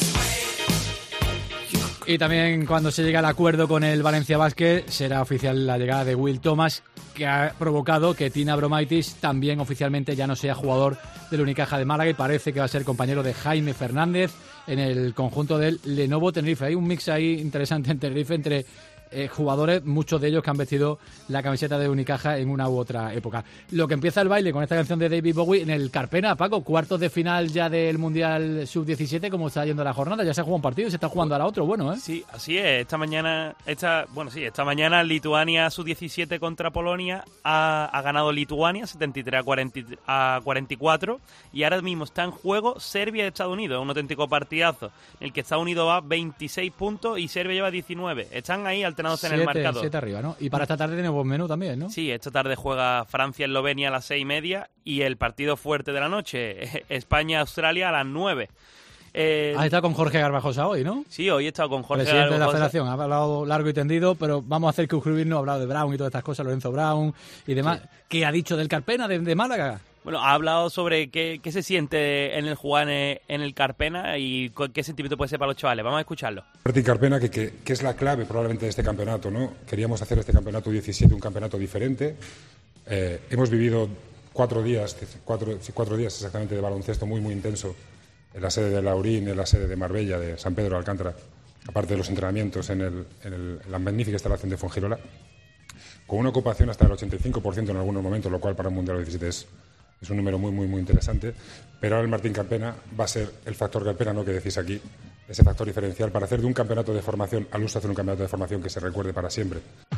Y también cuando se llega al acuerdo con el Valencia Basket será oficial la llegada de Will Thomas, que ha provocado que Tina Abromaitis también oficialmente ya no sea jugador del Unicaja de Málaga y parece que va a ser compañero de Jaime Fernández en el conjunto del Lenovo Tenerife. Hay un mix ahí interesante en Tenerife entre Eh, jugadores, muchos de ellos que han vestido la camiseta de Unicaja en una u otra época. Lo que empieza el baile con esta canción de David Bowie en el Carpena, Paco, cuartos de final ya del Mundial sub diecisiete, ¿cómo está yendo la jornada? Ya se ha jugado un partido y se está jugando al otro, bueno, ¿eh? Sí, así es. Esta mañana, esta, bueno, sí, esta mañana Lituania sub diecisiete contra Polonia ha, ha ganado Lituania setenta y tres a cuarenta y cuatro y ahora mismo está en juego Serbia y Estados Unidos, un auténtico partidazo en el que Estados Unidos va veintiséis puntos y Serbia lleva diecinueve. Están ahí al en siete, el marcador. siete arriba, ¿no? Y para esta tarde tenemos menú también, ¿no? Sí, esta tarde juega Francia-Eslovenia a las seis y media y el partido fuerte de la noche, España-Australia a las nueve. Eh, Has estado con Jorge Garbajosa hoy, ¿no? Sí, hoy he estado con Jorge Presidente Garbajosa. de la Federación. Ha hablado largo y tendido, pero vamos a hacer que no ha hablado de Brown y todas estas cosas, Lorenzo Brown y demás. Sí. ¿Qué ha dicho del Carpena, de, de Málaga? Bueno, ha hablado sobre qué, qué se siente en el jugar en, en el Carpena y qué sentimiento puede ser para los chavales. Vamos a escucharlo. Martín Carpena, que, que, que es la clave probablemente de este campeonato, ¿no? Queríamos hacer este campeonato diecisiete un campeonato diferente. Eh, hemos vivido cuatro días, cuatro, cuatro días exactamente de baloncesto muy, muy intenso en la sede de Laurín, en la sede de Marbella, de San Pedro de Alcántara, aparte de los entrenamientos en, el, en, el, en la magnífica instalación de Fuengirola, con una ocupación hasta el ochenta y cinco por ciento en algunos momentos, lo cual para un Mundial diecisiete es es un número muy, muy, muy interesante, pero ahora el Martín Carpena va a ser el factor Carpena, ¿no?, que decís aquí, ese factor diferencial para hacer de un campeonato de formación, al uso hacer un campeonato de formación que se recuerde para siempre.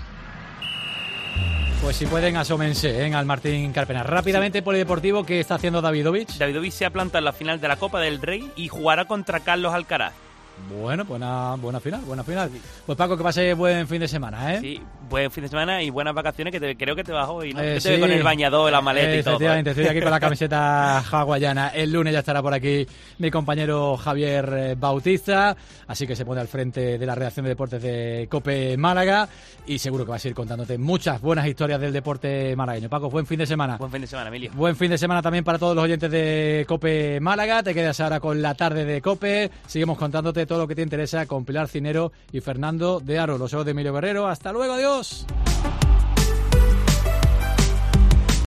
Pues si pueden, asómense, ¿eh?, al Martín Carpena. Rápidamente, polideportivo, ¿qué está haciendo Davidovich? Davidovich se ha plantado en la final de la Copa del Rey y jugará contra Carlos Alcaraz. Bueno, buena, buena final, buena final. Pues Paco, que pase buen fin de semana, ¿eh? Sí, buen fin de semana y buenas vacaciones, que te, creo que te vas hoy, ¿no? Eh, que te sí. ve con el bañador, la maleta eh, y todo. Efectivamente, estoy aquí con la camiseta hawaiana. El lunes ya estará por aquí mi compañero Javier eh, Bautista, así que se pone al frente de la redacción de deportes de COPE Málaga y seguro que va a seguir contándote muchas buenas historias del deporte malagueño. Paco, buen fin de semana. Buen fin de semana, Emilio. Buen fin de semana también para todos los oyentes de COPE Málaga. Te quedas ahora con la tarde de COPE. Seguimos contándote todo lo que te interesa con Pilar Cinero y Fernando de Aro, los ojos de Emilio Guerrero. Hasta luego, adiós.